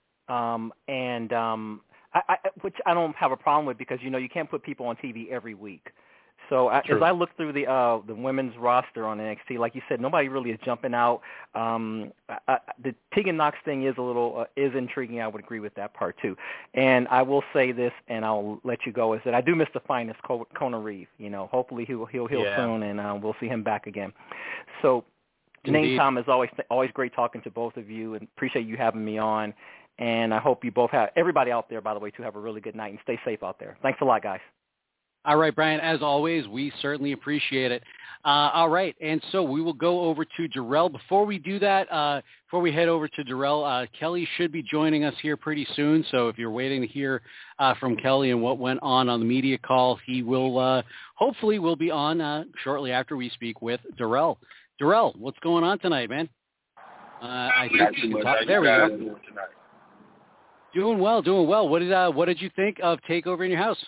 which I don't have a problem with, because you can't put people on TV every week. So as I look through the women's roster on NXT, like you said, nobody really is jumping out. The Tegan Nox thing is a little is intriguing. I would agree with that part too. And I will say this, and I'll let you go, is that I do miss the finest Kona Reeve. Hopefully he'll heal soon, and we'll see him back again. So, Name Tom, is always great talking to both of you, and appreciate you having me on. And I hope you both everybody out there, by the way, to have a really good night and stay safe out there. Thanks a lot, guys. All right, Brian, as always, we certainly appreciate it. All right, and so we will go over to Darrell. Before we do that, before we head over to Darrell, Kelly should be joining us here pretty soon. So if you're waiting to hear from Kelly and what went on the media call, he will hopefully will be on shortly after we speak with Darrell. Darrell, what's going on tonight, man? I think you can talk. There we go. Doing well. What did you think of TakeOver in your house?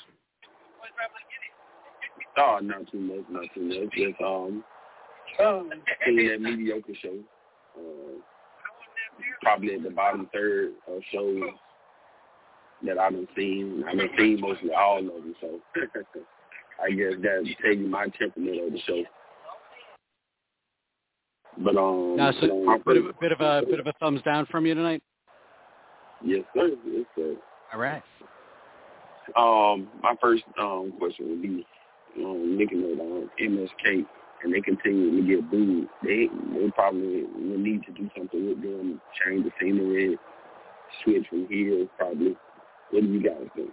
Oh, not too much. Just seeing that mediocre show. Probably at the bottom third of shows that I've seen. I've seen mostly all of them, so I guess that's taking my temperament of the show. But so bit of a thumbs down from you tonight. Yes, sir. All right. My first question would be, looking at MSK, and they continue to get booed. They probably will need to do something with them, change the scenery, switch from here, probably. What do you guys think?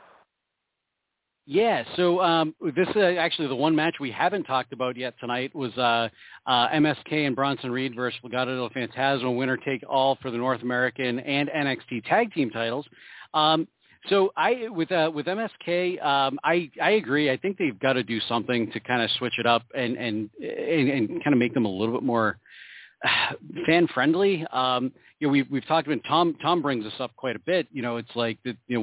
Yeah, so this is actually the one match we haven't talked about yet tonight was MSK and Bronson Reed versus Legado del Fantasma, winner take all for the North American and NXT tag team titles. So with MSK, I agree. I think they've got to do something to kind of switch it up and kind of make them a little bit more fan friendly. We've talked about Tom brings this up quite a bit. It's like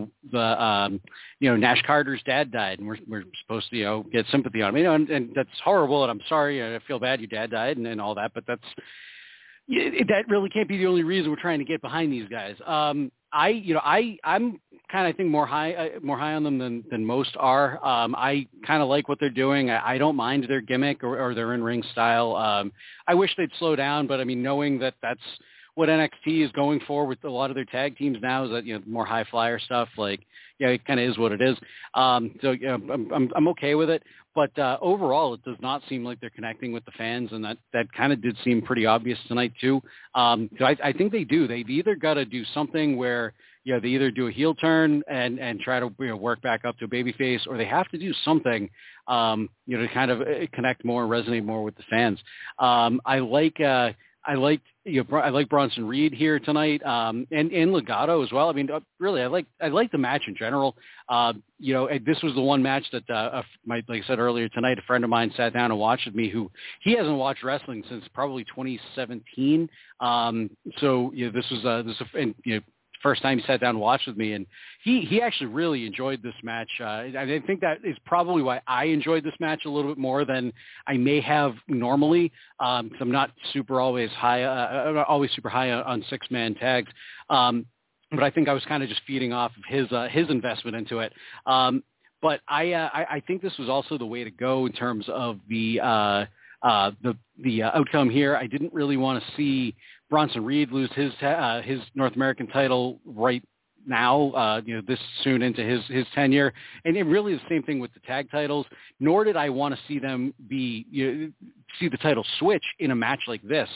Nash Carter's dad died, and we're supposed to get sympathy on him. And that's horrible. And I'm sorry. I feel bad your dad died and all that. But that really can't be the only reason we're trying to get behind these guys. I'm kind of, I think, more high on them than most are. I kind of like what they're doing. I don't mind their gimmick or their in-ring style. I wish they'd slow down, but I mean, knowing that that's what NXT is going for with a lot of their tag teams now is that, more high flyer stuff, it kind of is what it is. So I'm okay with it. But overall, it does not seem like they're connecting with the fans, and that kind of did seem pretty obvious tonight too. So I think they do. They've either got to do something where they either do a heel turn and try to work back up to a babyface, or they have to do something to kind of connect more, resonate more with the fans. I I like Bronson Reed here tonight, and Legado as well. I mean, really, I like the match in general. This was the one match that, like I said earlier tonight, a friend of mine sat down and watched with me. Who he hasn't watched wrestling since probably 2017. This was first time he sat down and watched with me, and he actually really enjoyed this match. I think that is probably why I enjoyed this match a little bit more than I may have normally. 'Cause I'm not always super high on 6-man tags. But I think I was kind of just feeding off of his investment into it. But I think this was also the way to go in terms of the outcome here. I didn't really want to see Bronson Reed lose his North American title right now, this soon into his tenure, and it really is the same thing with the tag titles. Nor did I want to see them see the title switch in a match like this.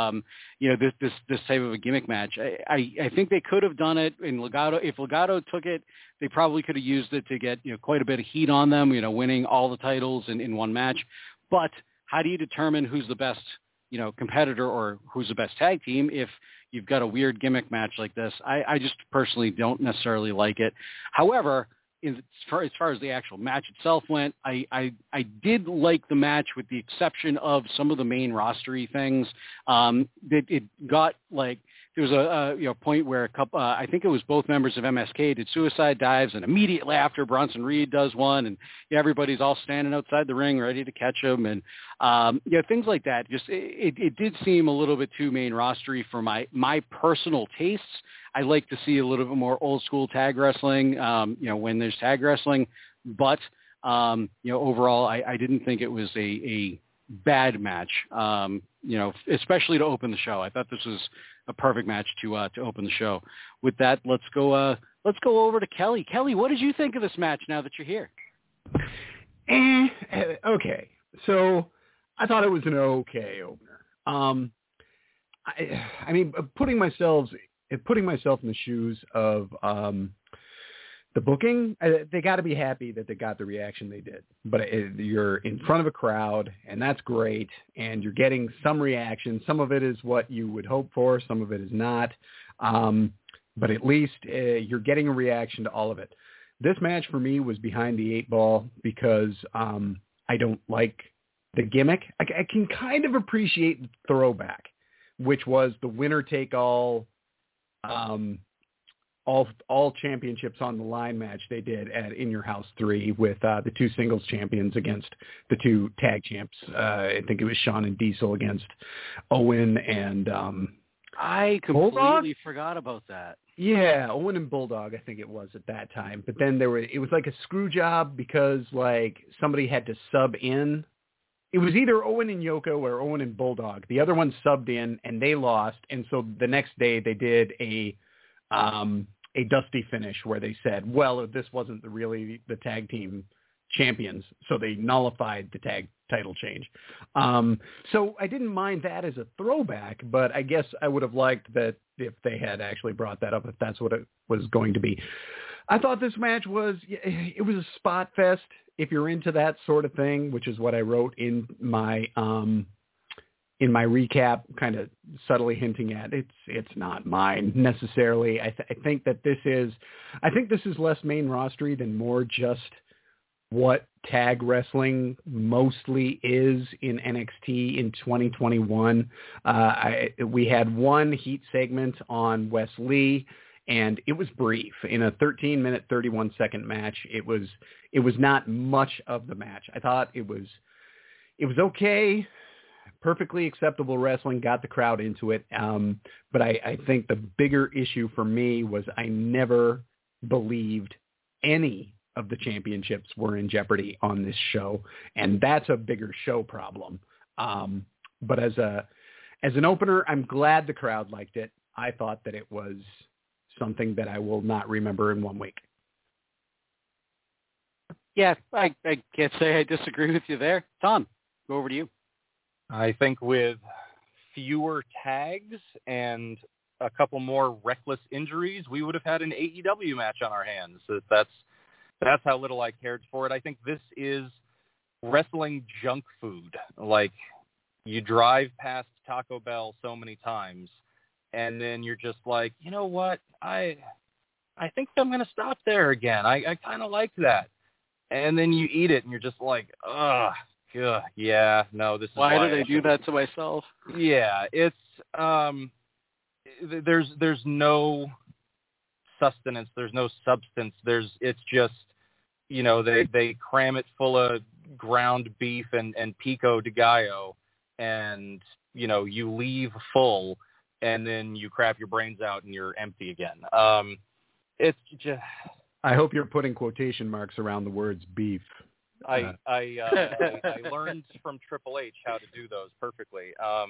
This type of a gimmick match. I think they could have done it in Legado. If Legado took it, they probably could have used it to get quite a bit of heat on them. Winning all the titles in one match, but how do you determine who's the best, competitor or who's the best tag team if you've got a weird gimmick match like this? I just personally don't necessarily like it. However, as far as the actual match itself went, I did like the match with the exception of some of the main rostery things. It got like, there was a point where I think it was both members of MSK did suicide dives, and immediately after Bronson Reed does one, and everybody's all standing outside the ring ready to catch him, and things like that. Just it did seem a little bit too main rostery for my personal tastes. I like to see a little bit more old school tag wrestling, when there's tag wrestling, but overall I didn't think it was a bad match, especially to open the show. I thought this was a perfect match to open the show. With that, let's go over to Kelly. Kelly, what did you think of this match now that you're here? Okay. So I thought it was an okay opener. I mean, putting myself in the shoes of the booking, they got to be happy that they got the reaction they did. But you're in front of a crowd, and that's great, and you're getting some reaction. Some of it is what you would hope for. Some of it is not. But at least you're getting a reaction to all of it. This match for me was behind the 8 ball because I don't like the gimmick. I can kind of appreciate the throwback, which was the winner take all championships on the line match they did at In Your House 3 with the 2 singles champions against the 2 tag champs. I think it was Shawn and Diesel against Owen and I completely Bulldog? Forgot about that. Yeah, Owen and Bulldog, I think it was at that time. But then it was like a screw job because like somebody had to sub in. It was either Owen and Yoko or Owen and Bulldog. The other one subbed in and they lost. And so the next day they did a dusty finish where they said, well, this wasn't really the tag team champions. So they nullified the tag title change. So I didn't mind that as a throwback, but I guess I would have liked that if they had actually brought that up, if that's what it was going to be. I thought this match was a spot fest. If you're into that sort of thing, which is what I wrote in my recap, kind of subtly hinting at, it's not mine necessarily. I think this is less main rostery than more just what tag wrestling mostly is in NXT in 2021. We had one heat segment on Wes Lee, and it was brief. In a 13-minute, 31-second match, it was not much of the match. I thought it was okay, perfectly acceptable wrestling, got the crowd into it. But I think the bigger issue for me was I never believed any of the championships were in jeopardy on this show, and that's a bigger show problem. But as an opener, I'm glad the crowd liked it. I thought that it was something that I will not remember in 1 week. Yeah, I can't say I disagree with you there. Tom, go over to you. I think with fewer tags and a couple more reckless injuries, we would have had an AEW match on our hands. That's how little I cared for it. I think this is wrestling junk food. Like, you drive past Taco Bell so many times, and then you're just like, you know what, I think I'm going to stop there again. I kind of like that. And then you eat it, and you're just like, ugh, yeah, no, this is why did I do that to myself? Yeah, it's there's no sustenance, there's no substance. It's just, you know, they cram it full of ground beef and pico de gallo, and you know, you leave full, and then you crap your brains out and you're empty again. It's just. I hope you're putting quotation marks around the words beef. I learned from Triple H how to do those perfectly.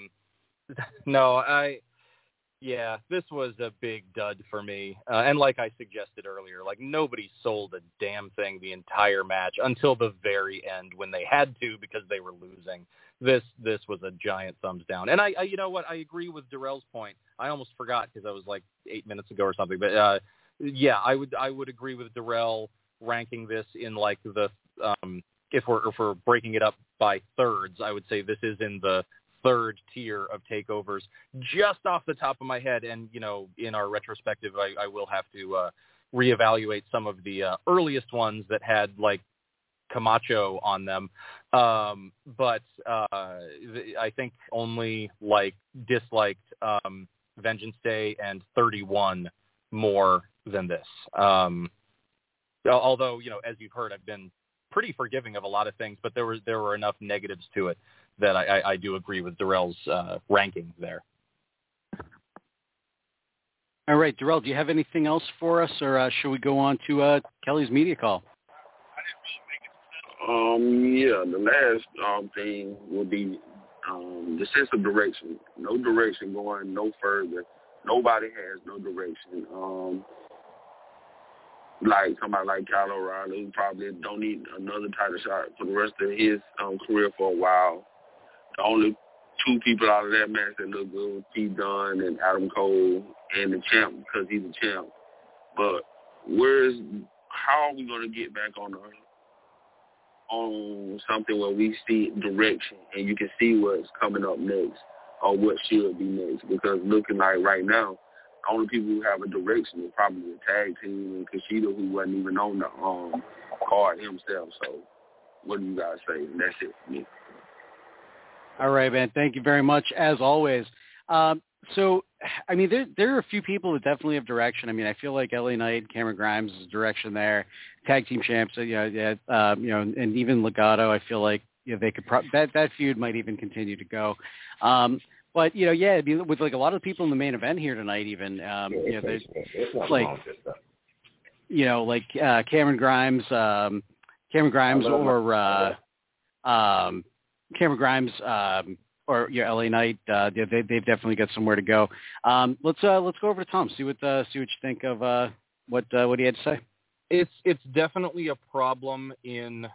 This was a big dud for me. And like I suggested earlier, like nobody sold a damn thing the entire match until the very end when they had to because they were losing. This was a giant thumbs down. And I you know what? I agree with Darrell's point. I almost forgot because I was like 8 minutes ago or something. But yeah, I would agree with Darrell ranking this in like the if we're breaking it up by thirds, I would say this is in the third tier of takeovers just off the top of my head. And you know, in our retrospective, I will have to reevaluate some of the earliest ones that had like Camacho on them, but I think only like disliked Vengeance Day and 31 more than this. Although, you know, as you've heard, I've been pretty forgiving of a lot of things, but there were enough negatives to it that I do agree with Darrell's ranking there. All right, Darrell, do you have anything else for us, or should we go on to Kelly's media call? The last thing would be the sense of direction. No direction going no further. Nobody has no direction. Like somebody like Kyle O'Reilly, who probably don't need another title shot for the rest of his career for a while. The only two people out of that match that look good, Pete Dunne and Adam Cole, and the champ because he's a champ. But how are we going to get back on something where we see direction and you can see what's coming up next or what should be next? Because looking like right now, the only people who have a direction is probably the tag team and Kushida, who wasn't even on the card himself. So what do you guys say? And that's it for me. All right, man. Thank you very much, as always. So, I mean, there are a few people that definitely have direction. I mean, I feel like LA Knight, Cameron Grimes is direction there. Tag team champs, and even Legato. I feel like they could that feud might even continue to go. But with like a lot of the people in the main event here tonight, even there's like Cameron Grimes, or LA Knight. They've definitely got somewhere to go. Let's go over to Tom. See what you think of what he had to say. It's definitely a problem in.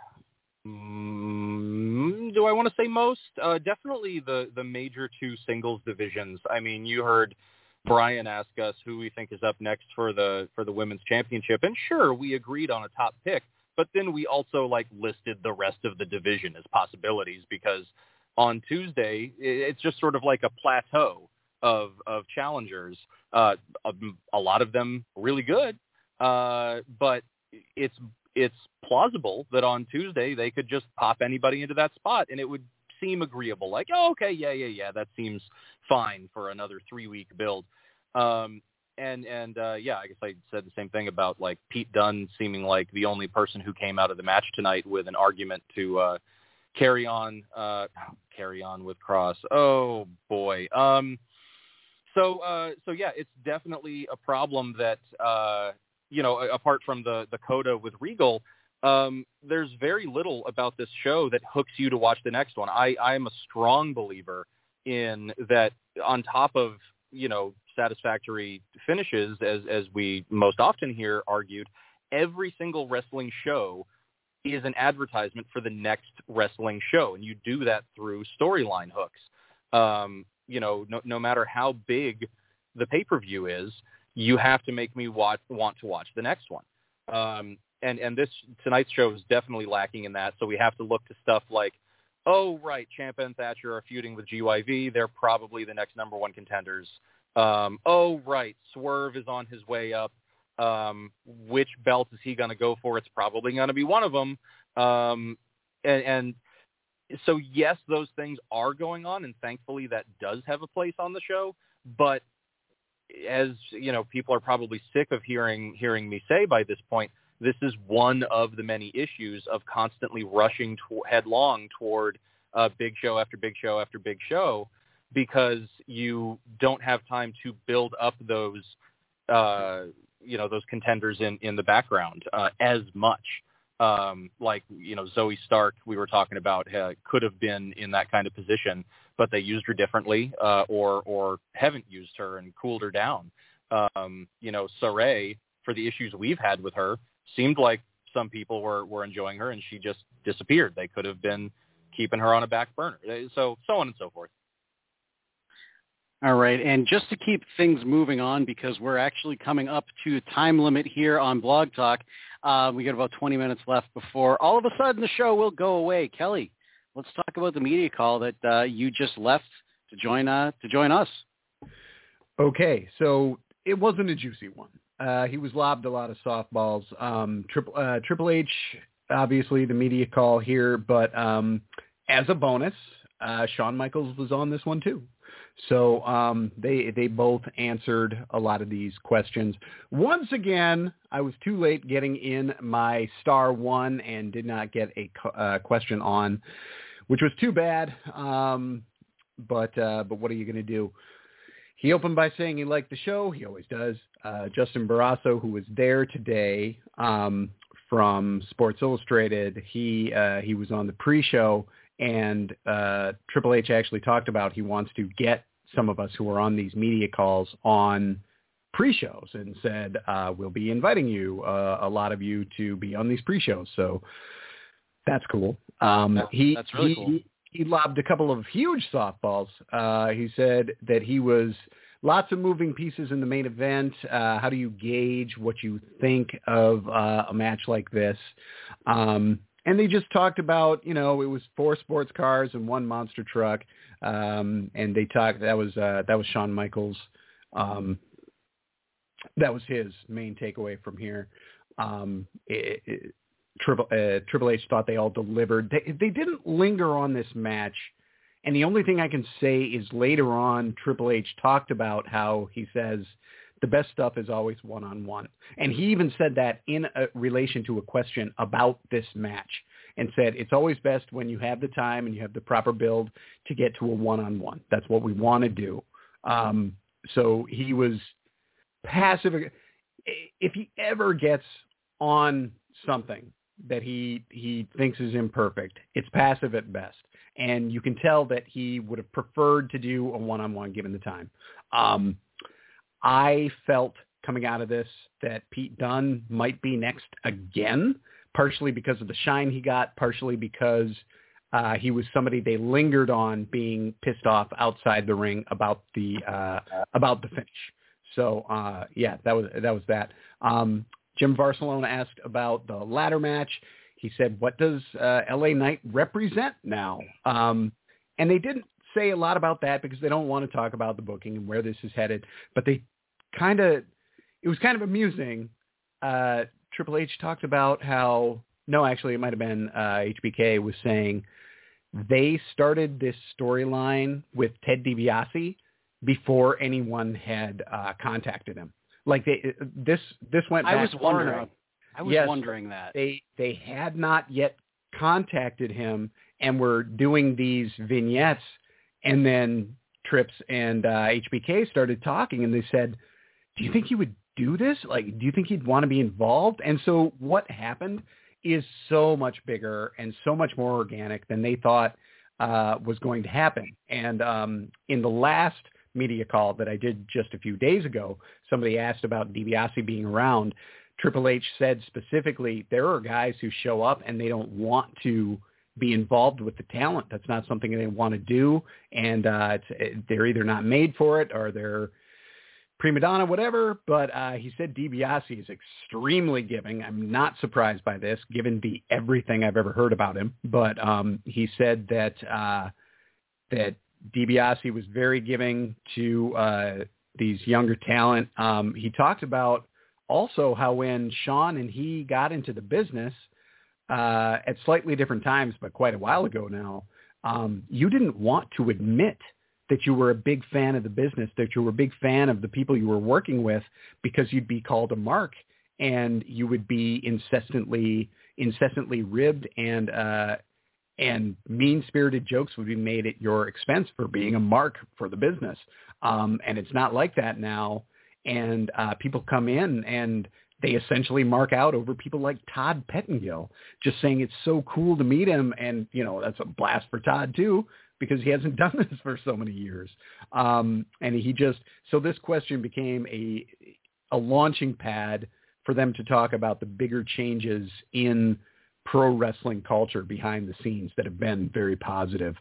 Do I want to say most? Definitely the major two singles divisions. I mean, you heard Brian ask us who we think is up next for the women's championship, and sure, we agreed on a top pick, but then we also listed the rest of the division as possibilities because on Tuesday it's just sort of like a plateau of challengers. A lot of them really good, but it's plausible that on Tuesday they could just pop anybody into that spot and it would seem agreeable. Like, oh, okay, yeah, that seems fine for another 3-week build. I guess I said the same thing about Pete Dunne seeming like the only person who came out of the match tonight with an argument to carry on with Cross. Oh boy. So it's definitely a problem that apart from the coda with Regal, there's very little about this show that hooks you to watch the next one. I'm a strong believer in that on top of, satisfactory finishes, as we most often hear argued, every single wrestling show is an advertisement for the next wrestling show. And you do that through storyline hooks. No matter how big the pay-per-view is, you have to make me want to watch the next one. And this tonight's show is definitely lacking in that. So we have to look to stuff like oh, right, Ciampa and Thatcher are feuding with GYV. They're probably the next number one contenders. Oh, right, Swerve is on his way up. Which belt is he going to go for? It's probably going to be one of them. And so, yes, those things are going on, and thankfully that does have a place on the show. But as, you know, people are probably sick of hearing me say by this point, this is one of the many issues of constantly rushing headlong toward big show after big show after big show, because you don't have time to build up those, those contenders in the background as much. Like, you know, Zoe Stark, we were talking about, could have been in that kind of position, but they used her differently, or haven't used her and cooled her down. Saray, for the issues we've had with her, seemed like some people were enjoying her, and she just disappeared. They could have been keeping her on a back burner. So on and so forth. All right, and just to keep things moving on, because we're actually coming up to a time limit here on Blog Talk, we got about 20 minutes left before all of a sudden the show will go away. Kelly, let's talk about the media call that you just left to join us. Okay, so it wasn't a juicy one. He was lobbed a lot of softballs. Triple H, obviously the media call here, but as a bonus, Shawn Michaels was on this one too. So they both answered a lot of these questions. Once again, I was too late getting in my star one and did not get a question on, which was too bad. But what are you going to do? He opened by saying he liked the show. He always does. Justin Barrasso, who was there today from Sports Illustrated, he was on the pre-show, and Triple H actually talked about he wants to get some of us who are on these media calls on pre-shows, and said, we'll be inviting you, a lot of you, to be on these pre-shows. So that's cool. That's really cool. He lobbed a couple of huge softballs. He said that he was lots of moving pieces in the main event. How do you gauge what you think of a match like this? And they just talked about, it was 4 sports cars and 1 monster truck. And they talked, that was Shawn Michaels. That was his main takeaway from here. Triple H thought they all delivered. They didn't linger on this match. And the only thing I can say is later on, Triple H talked about how he says the best stuff is always one-on-one. And he even said that in relation to a question about this match, and said it's always best when you have the time and you have the proper build to get to a one-on-one. That's what we want to do. So he was passive. If he ever gets on something that he thinks is imperfect, it's passive at best. And you can tell that he would have preferred to do a one-on-one given the time. I felt coming out of this that Pete Dunne might be next again, partially because of the shine he got, partially because he was somebody they lingered on being pissed off outside the ring about the finish. So that was that. Jim Barcelona asked about the ladder match. He said, what does LA Knight represent now? And they didn't say a lot about that because they don't want to talk about the booking and where this is headed. But it was kind of amusing. Triple H talked about how, no, actually it might have been HBK was saying they started this storyline with Ted DiBiase before anyone had contacted him. Like this went back. I was wondering that. They had not yet contacted him and were doing these vignettes, and then Trips and HBK started talking, and they said, do you think he would do this? Like, do you think he'd want to be involved? And so what happened is so much bigger and so much more organic than they thought was going to happen. And in the last media call that I did just a few days ago, somebody asked about DiBiase being around. Triple H said specifically, there are guys who show up and they don't want to be involved with the talent. That's not something they want to do. And they're either not made for it, or they're prima donna, whatever, but he said DiBiase is extremely giving. I'm not surprised by this, given everything I've ever heard about him. But he said that that DiBiase was very giving to these younger talent. He talked about also how when Sean and he got into the business at slightly different times, but quite a while ago now, you didn't want to admit that you were a big fan of the business, that you were a big fan of the people you were working with, because you'd be called a mark and you would be incessantly ribbed, and mean-spirited jokes would be made at your expense for being a mark for the business. And it's not like that now. And people come in and they essentially mark out over people like Todd Pettengill, just saying it's so cool to meet him. And, that's a blast for Todd too, because he hasn't done this for so many years. And so this question became a launching pad for them to talk about the bigger changes in pro wrestling culture behind the scenes that have been very positive.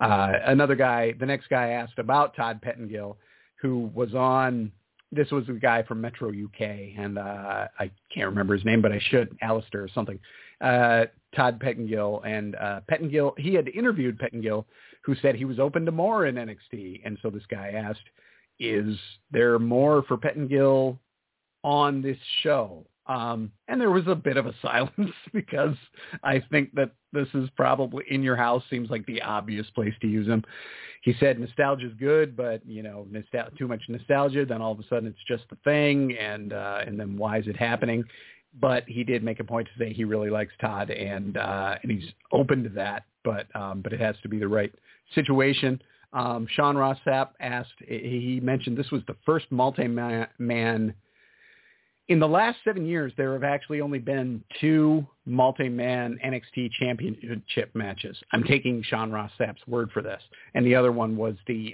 The next guy asked about Todd Pettengill, who was on, this was a guy from Metro UK, and I can't remember his name, but I should, Alistair or something. Todd Pettengill, and Pettengill, he had interviewed Pettengill, who said he was open to more in NXT. And so this guy asked, is there more for Pettengill on this show? And there was a bit of a silence, because I think that this is probably, In Your House seems like the obvious place to use him. He said nostalgia is good, but too much nostalgia, then all of a sudden it's just the thing, and then why is it happening? But he did make a point to say he really likes Todd, and he's open to that, but it has to be the right situation. Sean Ross Sapp asked, he mentioned this was the first multi-man. In the last 7 years, there have actually only been 2 multi-man NXT championship matches. I'm taking Sean Ross Sapp's word for this. And the other one was the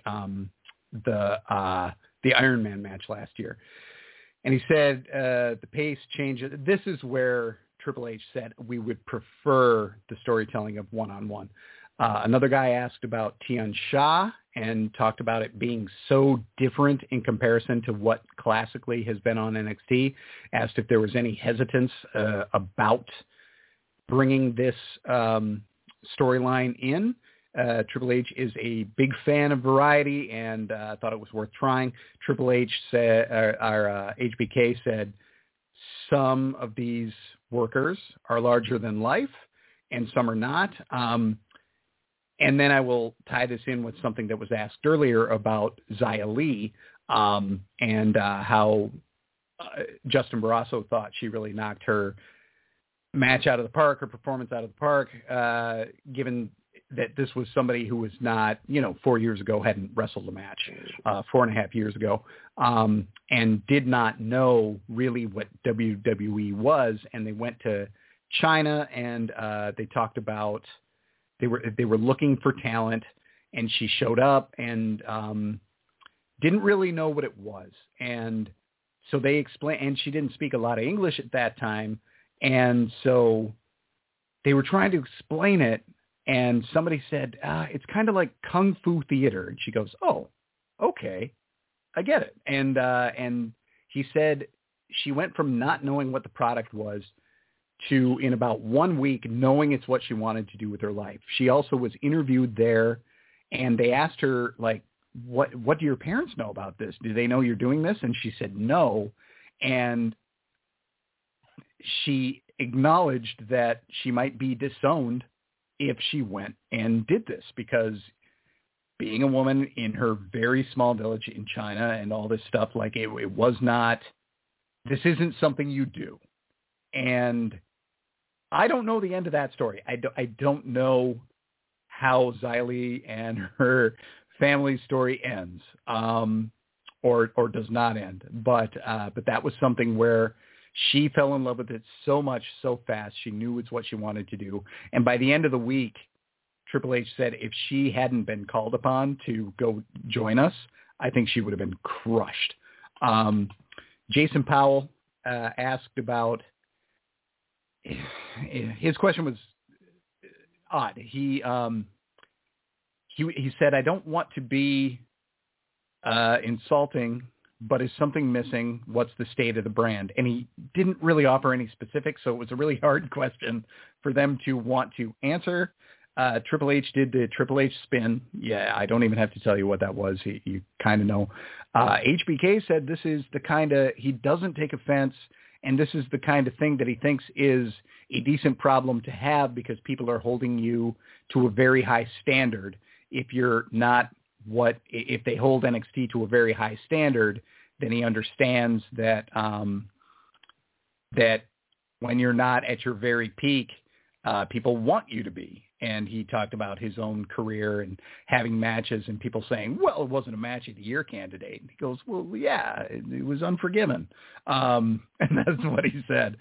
Iron Man match last year. And he said the pace changes. This is where Triple H said we would prefer the storytelling of one-on-one. Another guy asked about Tian Sha and talked about it being so different in comparison to what classically has been on NXT, asked if there was any hesitance about bringing this storyline in. Triple H is a big fan of variety and thought it was worth trying. Triple H said, our HBK said, some of these workers are larger than life and some are not. And then I will tie this in with something that was asked earlier about Xia Li and how Justin Barrasso thought she really knocked her match out of the park, her performance out of the park, given that this was somebody who was not, 4 years ago, hadn't wrestled a match 4.5 years ago, and did not know really what WWE was. And they went to China and they talked about, they were looking for talent, and she showed up and didn't really know what it was. And so they explained, and she didn't speak a lot of English at that time. And so they were trying to explain it. And somebody said, it's kind of like Kung Fu theater. And she goes, oh, okay, I get it. And he said she went from not knowing what the product was to, in about 1 week, knowing it's what she wanted to do with her life. She also was interviewed there, and they asked her, like, what do your parents know about this? Do they know you're doing this? And she said no. And she acknowledged that she might be disowned if she went and did this, because being a woman in her very small village in China and all this stuff, like it was not, this isn't something you do. And I don't know the end of that story. I don't know how Xia Li and her family story ends, or does not end. But that was something where she fell in love with it so much, so fast. She knew it's what she wanted to do. And by the end of the week, Triple H said if she hadn't been called upon to go join us, I think she would have been crushed. Jason Powell asked about, his question was odd. He said, I don't want to be insulting but is something missing? What's the state of the brand? And he didn't really offer any specifics, so it was a really hard question for them to want to answer. Triple H did the Triple H spin. Yeah, I don't even have to tell you what that was. You kind of know. HBK said this is the kind of, he doesn't take offense, and this is the kind of thing that he thinks is a decent problem to have because people are holding you to a very high standard. If you're not if they hold NXT to a very high standard, then he understands that that when you're not at your very peak, people want you to be. And he talked about his own career and having matches and people saying, well, it wasn't a match of the year candidate. And he goes, well, yeah, it was Unforgiven. And that's what he said.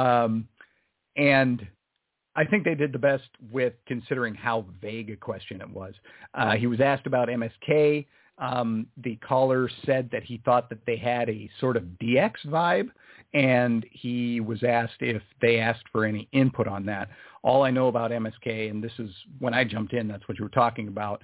And I think they did the best with considering how vague a question it was. He was asked about MSK. The caller said that he thought that they had a sort of DX vibe, and he was asked if they asked for any input on that. All I know about MSK, and this is when I jumped in, that's what you were talking about.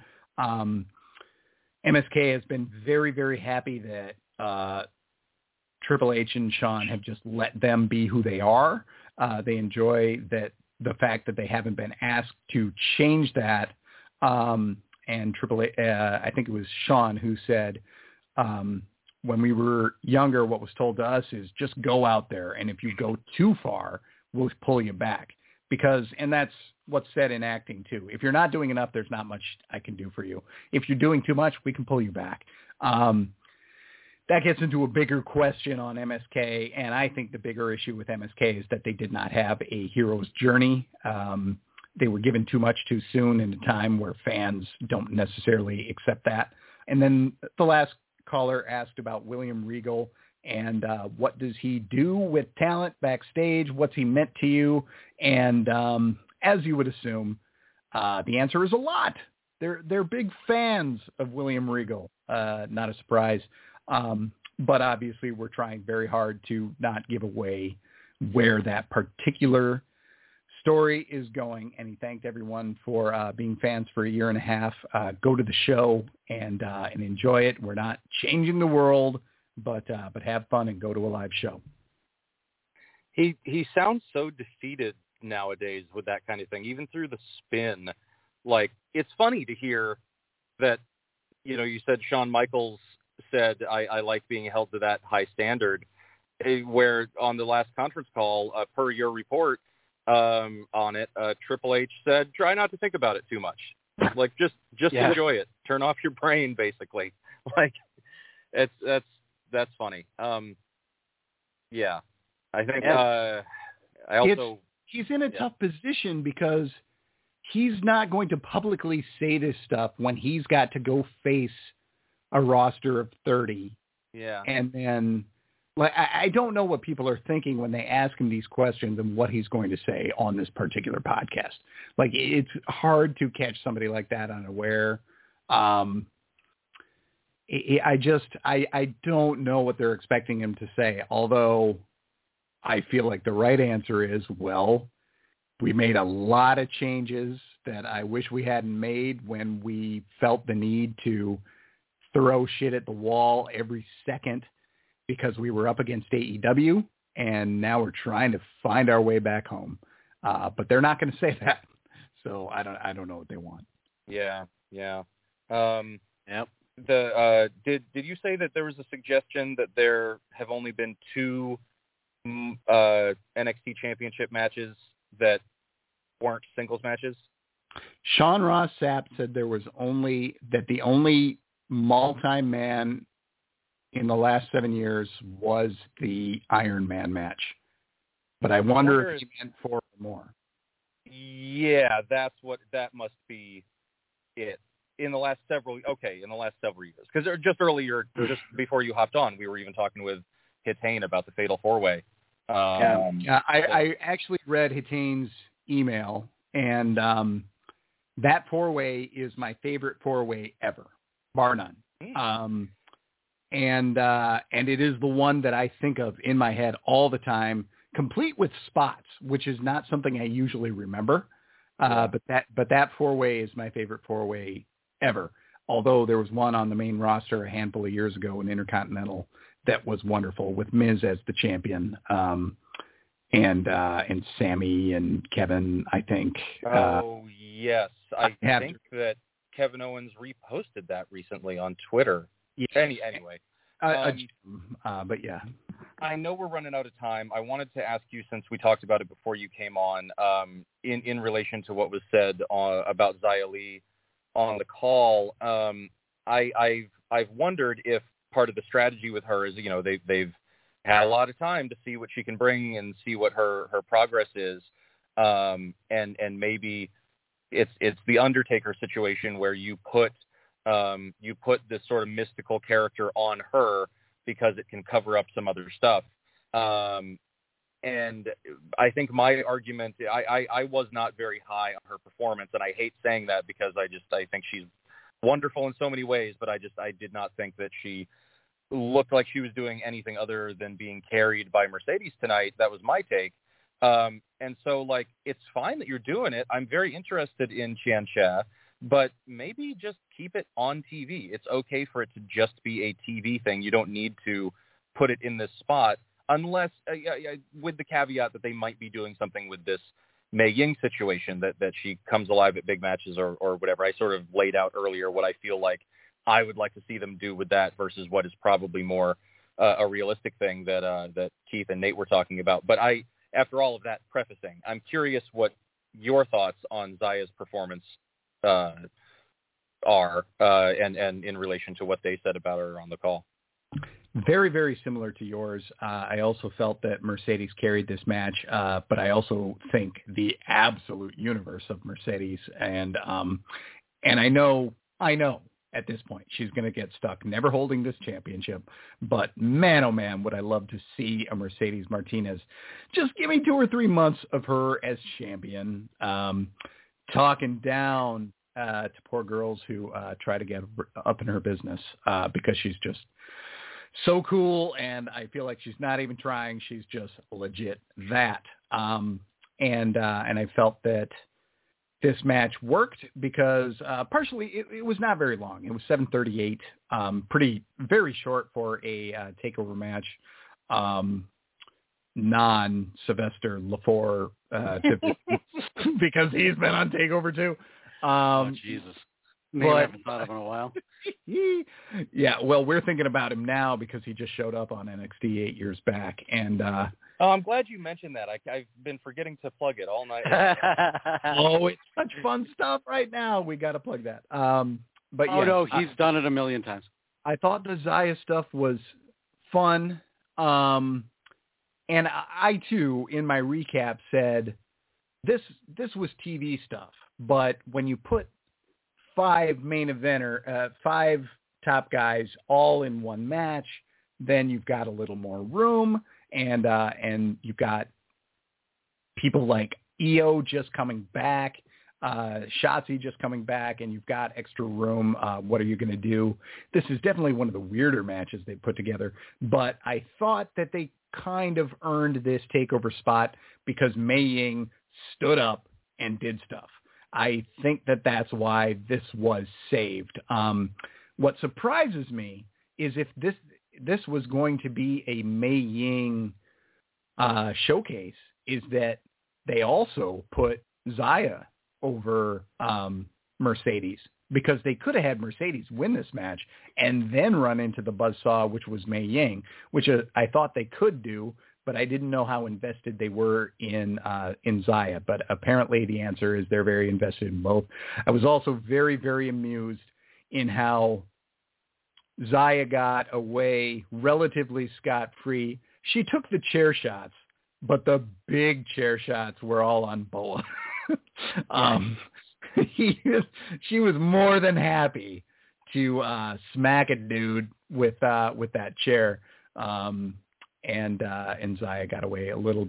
MSK has been very, very happy that Triple H and Sean have just let them be who they are. They enjoy the fact that they haven't been asked to change that. And Triple H, I think it was Sean who said, when we were younger, what was told to us is just go out there. And if you go too far, we'll pull you back. And that's what's said in acting too. If you're not doing enough, there's not much I can do for you. If you're doing too much, we can pull you back. That gets into a bigger question on MSK, and I think the bigger issue with MSK is that they did not have a hero's journey. They were given too much too soon in a time where fans don't necessarily accept that. And then the last caller asked about William Regal and what does he do with talent backstage? What's he meant to you? And as you would assume, the answer is a lot. They're big fans of William Regal. Not a surprise. But obviously we're trying very hard to not give away where that particular story is going. And he thanked everyone for being fans for a year and a half. Go to the show and enjoy it. We're not changing the world, but have fun and go to a live show. He sounds so defeated nowadays with that kind of thing, even through the spin. Like, it's funny to hear that, you said Shawn Michaels said, I like being held to that high standard, where on the last conference call, per your report on it, Triple H said, try not to think about it too much. Like, just enjoy it. Turn off your brain, basically. Like, that's funny. Yeah. I think he's in a tough position because he's not going to publicly say this stuff when he's got to go face a roster of 30. Yeah. And then, like, I don't know what people are thinking when they ask him these questions and what he's going to say on this particular podcast. Like, it's hard to catch somebody like that unaware. I don't know what they're expecting him to say, although I feel like the right answer is, well, we made a lot of changes that I wish we hadn't made when we felt the need to throw shit at the wall every second because we were up against AEW, and now we're trying to find our way back home. But they're not going to say that, so I don't know what they want. Yeah. Yep. Did you say that there was a suggestion that there have only been 2 NXT Championship matches that weren't singles matches? Sean Ross Sapp said the only multi-man in the last 7 years was the Iron Man match. But I wonder if he meant 4 or more. Yeah, that must be it. In the last several years. Because just earlier, just before you hopped on, we were even talking with Hitane about the Fatal 4-Way. I actually read Hitane's email, and that 4-Way is my favorite 4-Way ever, bar none. And it is the one that I think of in my head all the time, complete with spots, which is not something I usually remember. But that 4-Way is my favorite 4-Way ever. although there was one on the main roster a handful of years ago, an Intercontinental, that was wonderful with Miz as the champion, and Sammy and Kevin, I think. Yes. I think that Kevin Owens reposted that recently on Twitter. Yeah. Anyway. But yeah. I know we're running out of time. I wanted to ask you, since we talked about it before you came on, in relation to what was said about Xia Li on the call. I've wondered if part of the strategy with her is, they've had a lot of time to see what she can bring and see what her progress is, and maybe it's the Undertaker situation where you put this sort of mystical character on her because it can cover up some other stuff. And I think my argument, I was not very high on her performance, and I hate saying that because I think she's wonderful in so many ways, but I did not think that she looked like she was doing anything other than being carried by Mercedes tonight. That was my take. And so, it's fine that you're doing it. I'm very interested in Qian Xia, but maybe just keep it on TV. It's okay for it to just be a TV thing. You don't need to put it in this spot unless, with the caveat that they might be doing something with this Mei Ying situation, that she comes alive at big matches or whatever. I sort of laid out earlier what I feel like I would like to see them do with that versus what is probably more a realistic thing that Keith and Nate were talking about. But after all of that prefacing, I'm curious what your thoughts on Xia's performance are, and in relation to what they said about her on the call. Very, very similar to yours. I also felt that Mercedes carried this match, but I also think the absolute universe of Mercedes, and I know at this point she's going to get stuck never holding this championship, but man, oh man, would I love to see a Mercedes Martinez. Just give me 2 or 3 months of her as champion, talking down to poor girls who try to get up in her business because she's just so cool, and I feel like she's not even trying. She's just legit that. And I felt that this match worked because partially it was not very long. It was 7:38, very short for a takeover match, non-Sylvester Lafore, because he's been on TakeOver too. Oh, Jesus. Name I haven't thought of in a while. Yeah, well, we're thinking about him now because he just showed up on NXT 8 years back. And I'm glad you mentioned that. I've been forgetting to plug it all night. Oh, it's such fun stuff right now. We got to plug that. But yeah, no, he's done it a million times. I thought the Xia stuff was fun. And I too, in my recap, said this was TV stuff. But when you put 5 top guys all in one match, then you've got a little more room, and you've got people like Io just coming back, Shotzi just coming back, and you've got extra room. What are you going to do? This is definitely one of the weirder matches they put together, but I thought that they kind of earned this takeover spot because Mei Ying stood up and did stuff. I think that that's why this was saved. What surprises me is if this was going to be a Mei Ying showcase, is that they also put Xia over Mercedes, because they could have had Mercedes win this match and then run into the buzzsaw, which was Mei Ying, which I thought they could do, but I didn't know how invested they were in Xia. But apparently the answer is they're very invested in both. I was also very, very amused in how Xia got away relatively scot-free. She took the chair shots, but the big chair shots were all on Boa. She was more than happy to smack a dude with that chair. And Xia got away a little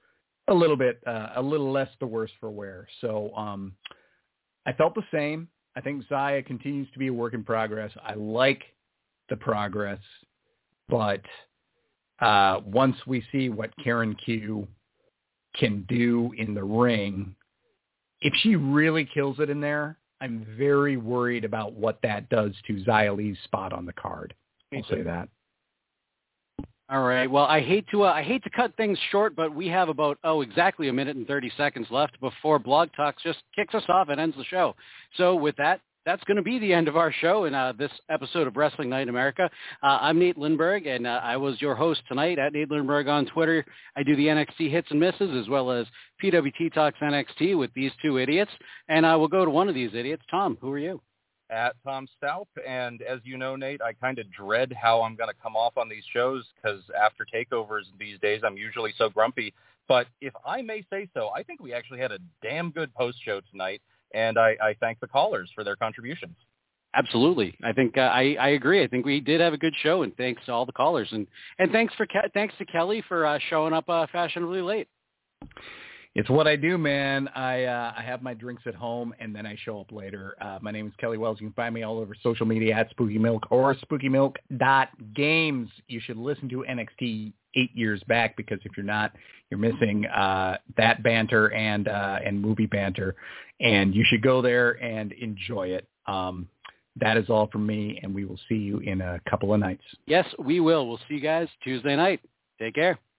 less the worse for wear. So I felt the same. I think Xia continues to be a work in progress. I like the progress, but once we see what Karen Q can do in the ring, if she really kills it in there, I'm very worried about what that does to Xia Li's spot on the card. I'll say that. All right. Well, I hate to cut things short, but we have about exactly a minute and 30 seconds left before Blog Talk just kicks us off and ends the show. So with that, that's going to be the end of our show in this episode of Wrestling Night in America. I'm Nate Lindberg, and I was your host tonight at Nate Lindberg on Twitter. I do the NXT Hits and Misses as well as PWT Talks NXT with these two idiots, and I will go to one of these idiots. Tom, who are you? At Tom Staup, and as you know, Nate, I kind of dread how I'm going to come off on these shows because after takeovers these days, I'm usually so grumpy. But if I may say so, I think we actually had a damn good post-show tonight, and I thank the callers for their contributions. Absolutely. I think I agree. I think we did have a good show, and thanks to all the callers. And thanks to Kelly for showing up fashionably late. It's what I do, man. I have my drinks at home, and then I show up later. My name is Kelly Wells. You can find me all over social media at Spooky Milk or SpookyMilk.games. You should listen to NXT 8 years back because if you're not, you're missing that banter and movie banter, and you should go there and enjoy it. That is all from me, and we will see you in a couple of nights. Yes, we will. We'll see you guys Tuesday night. Take care.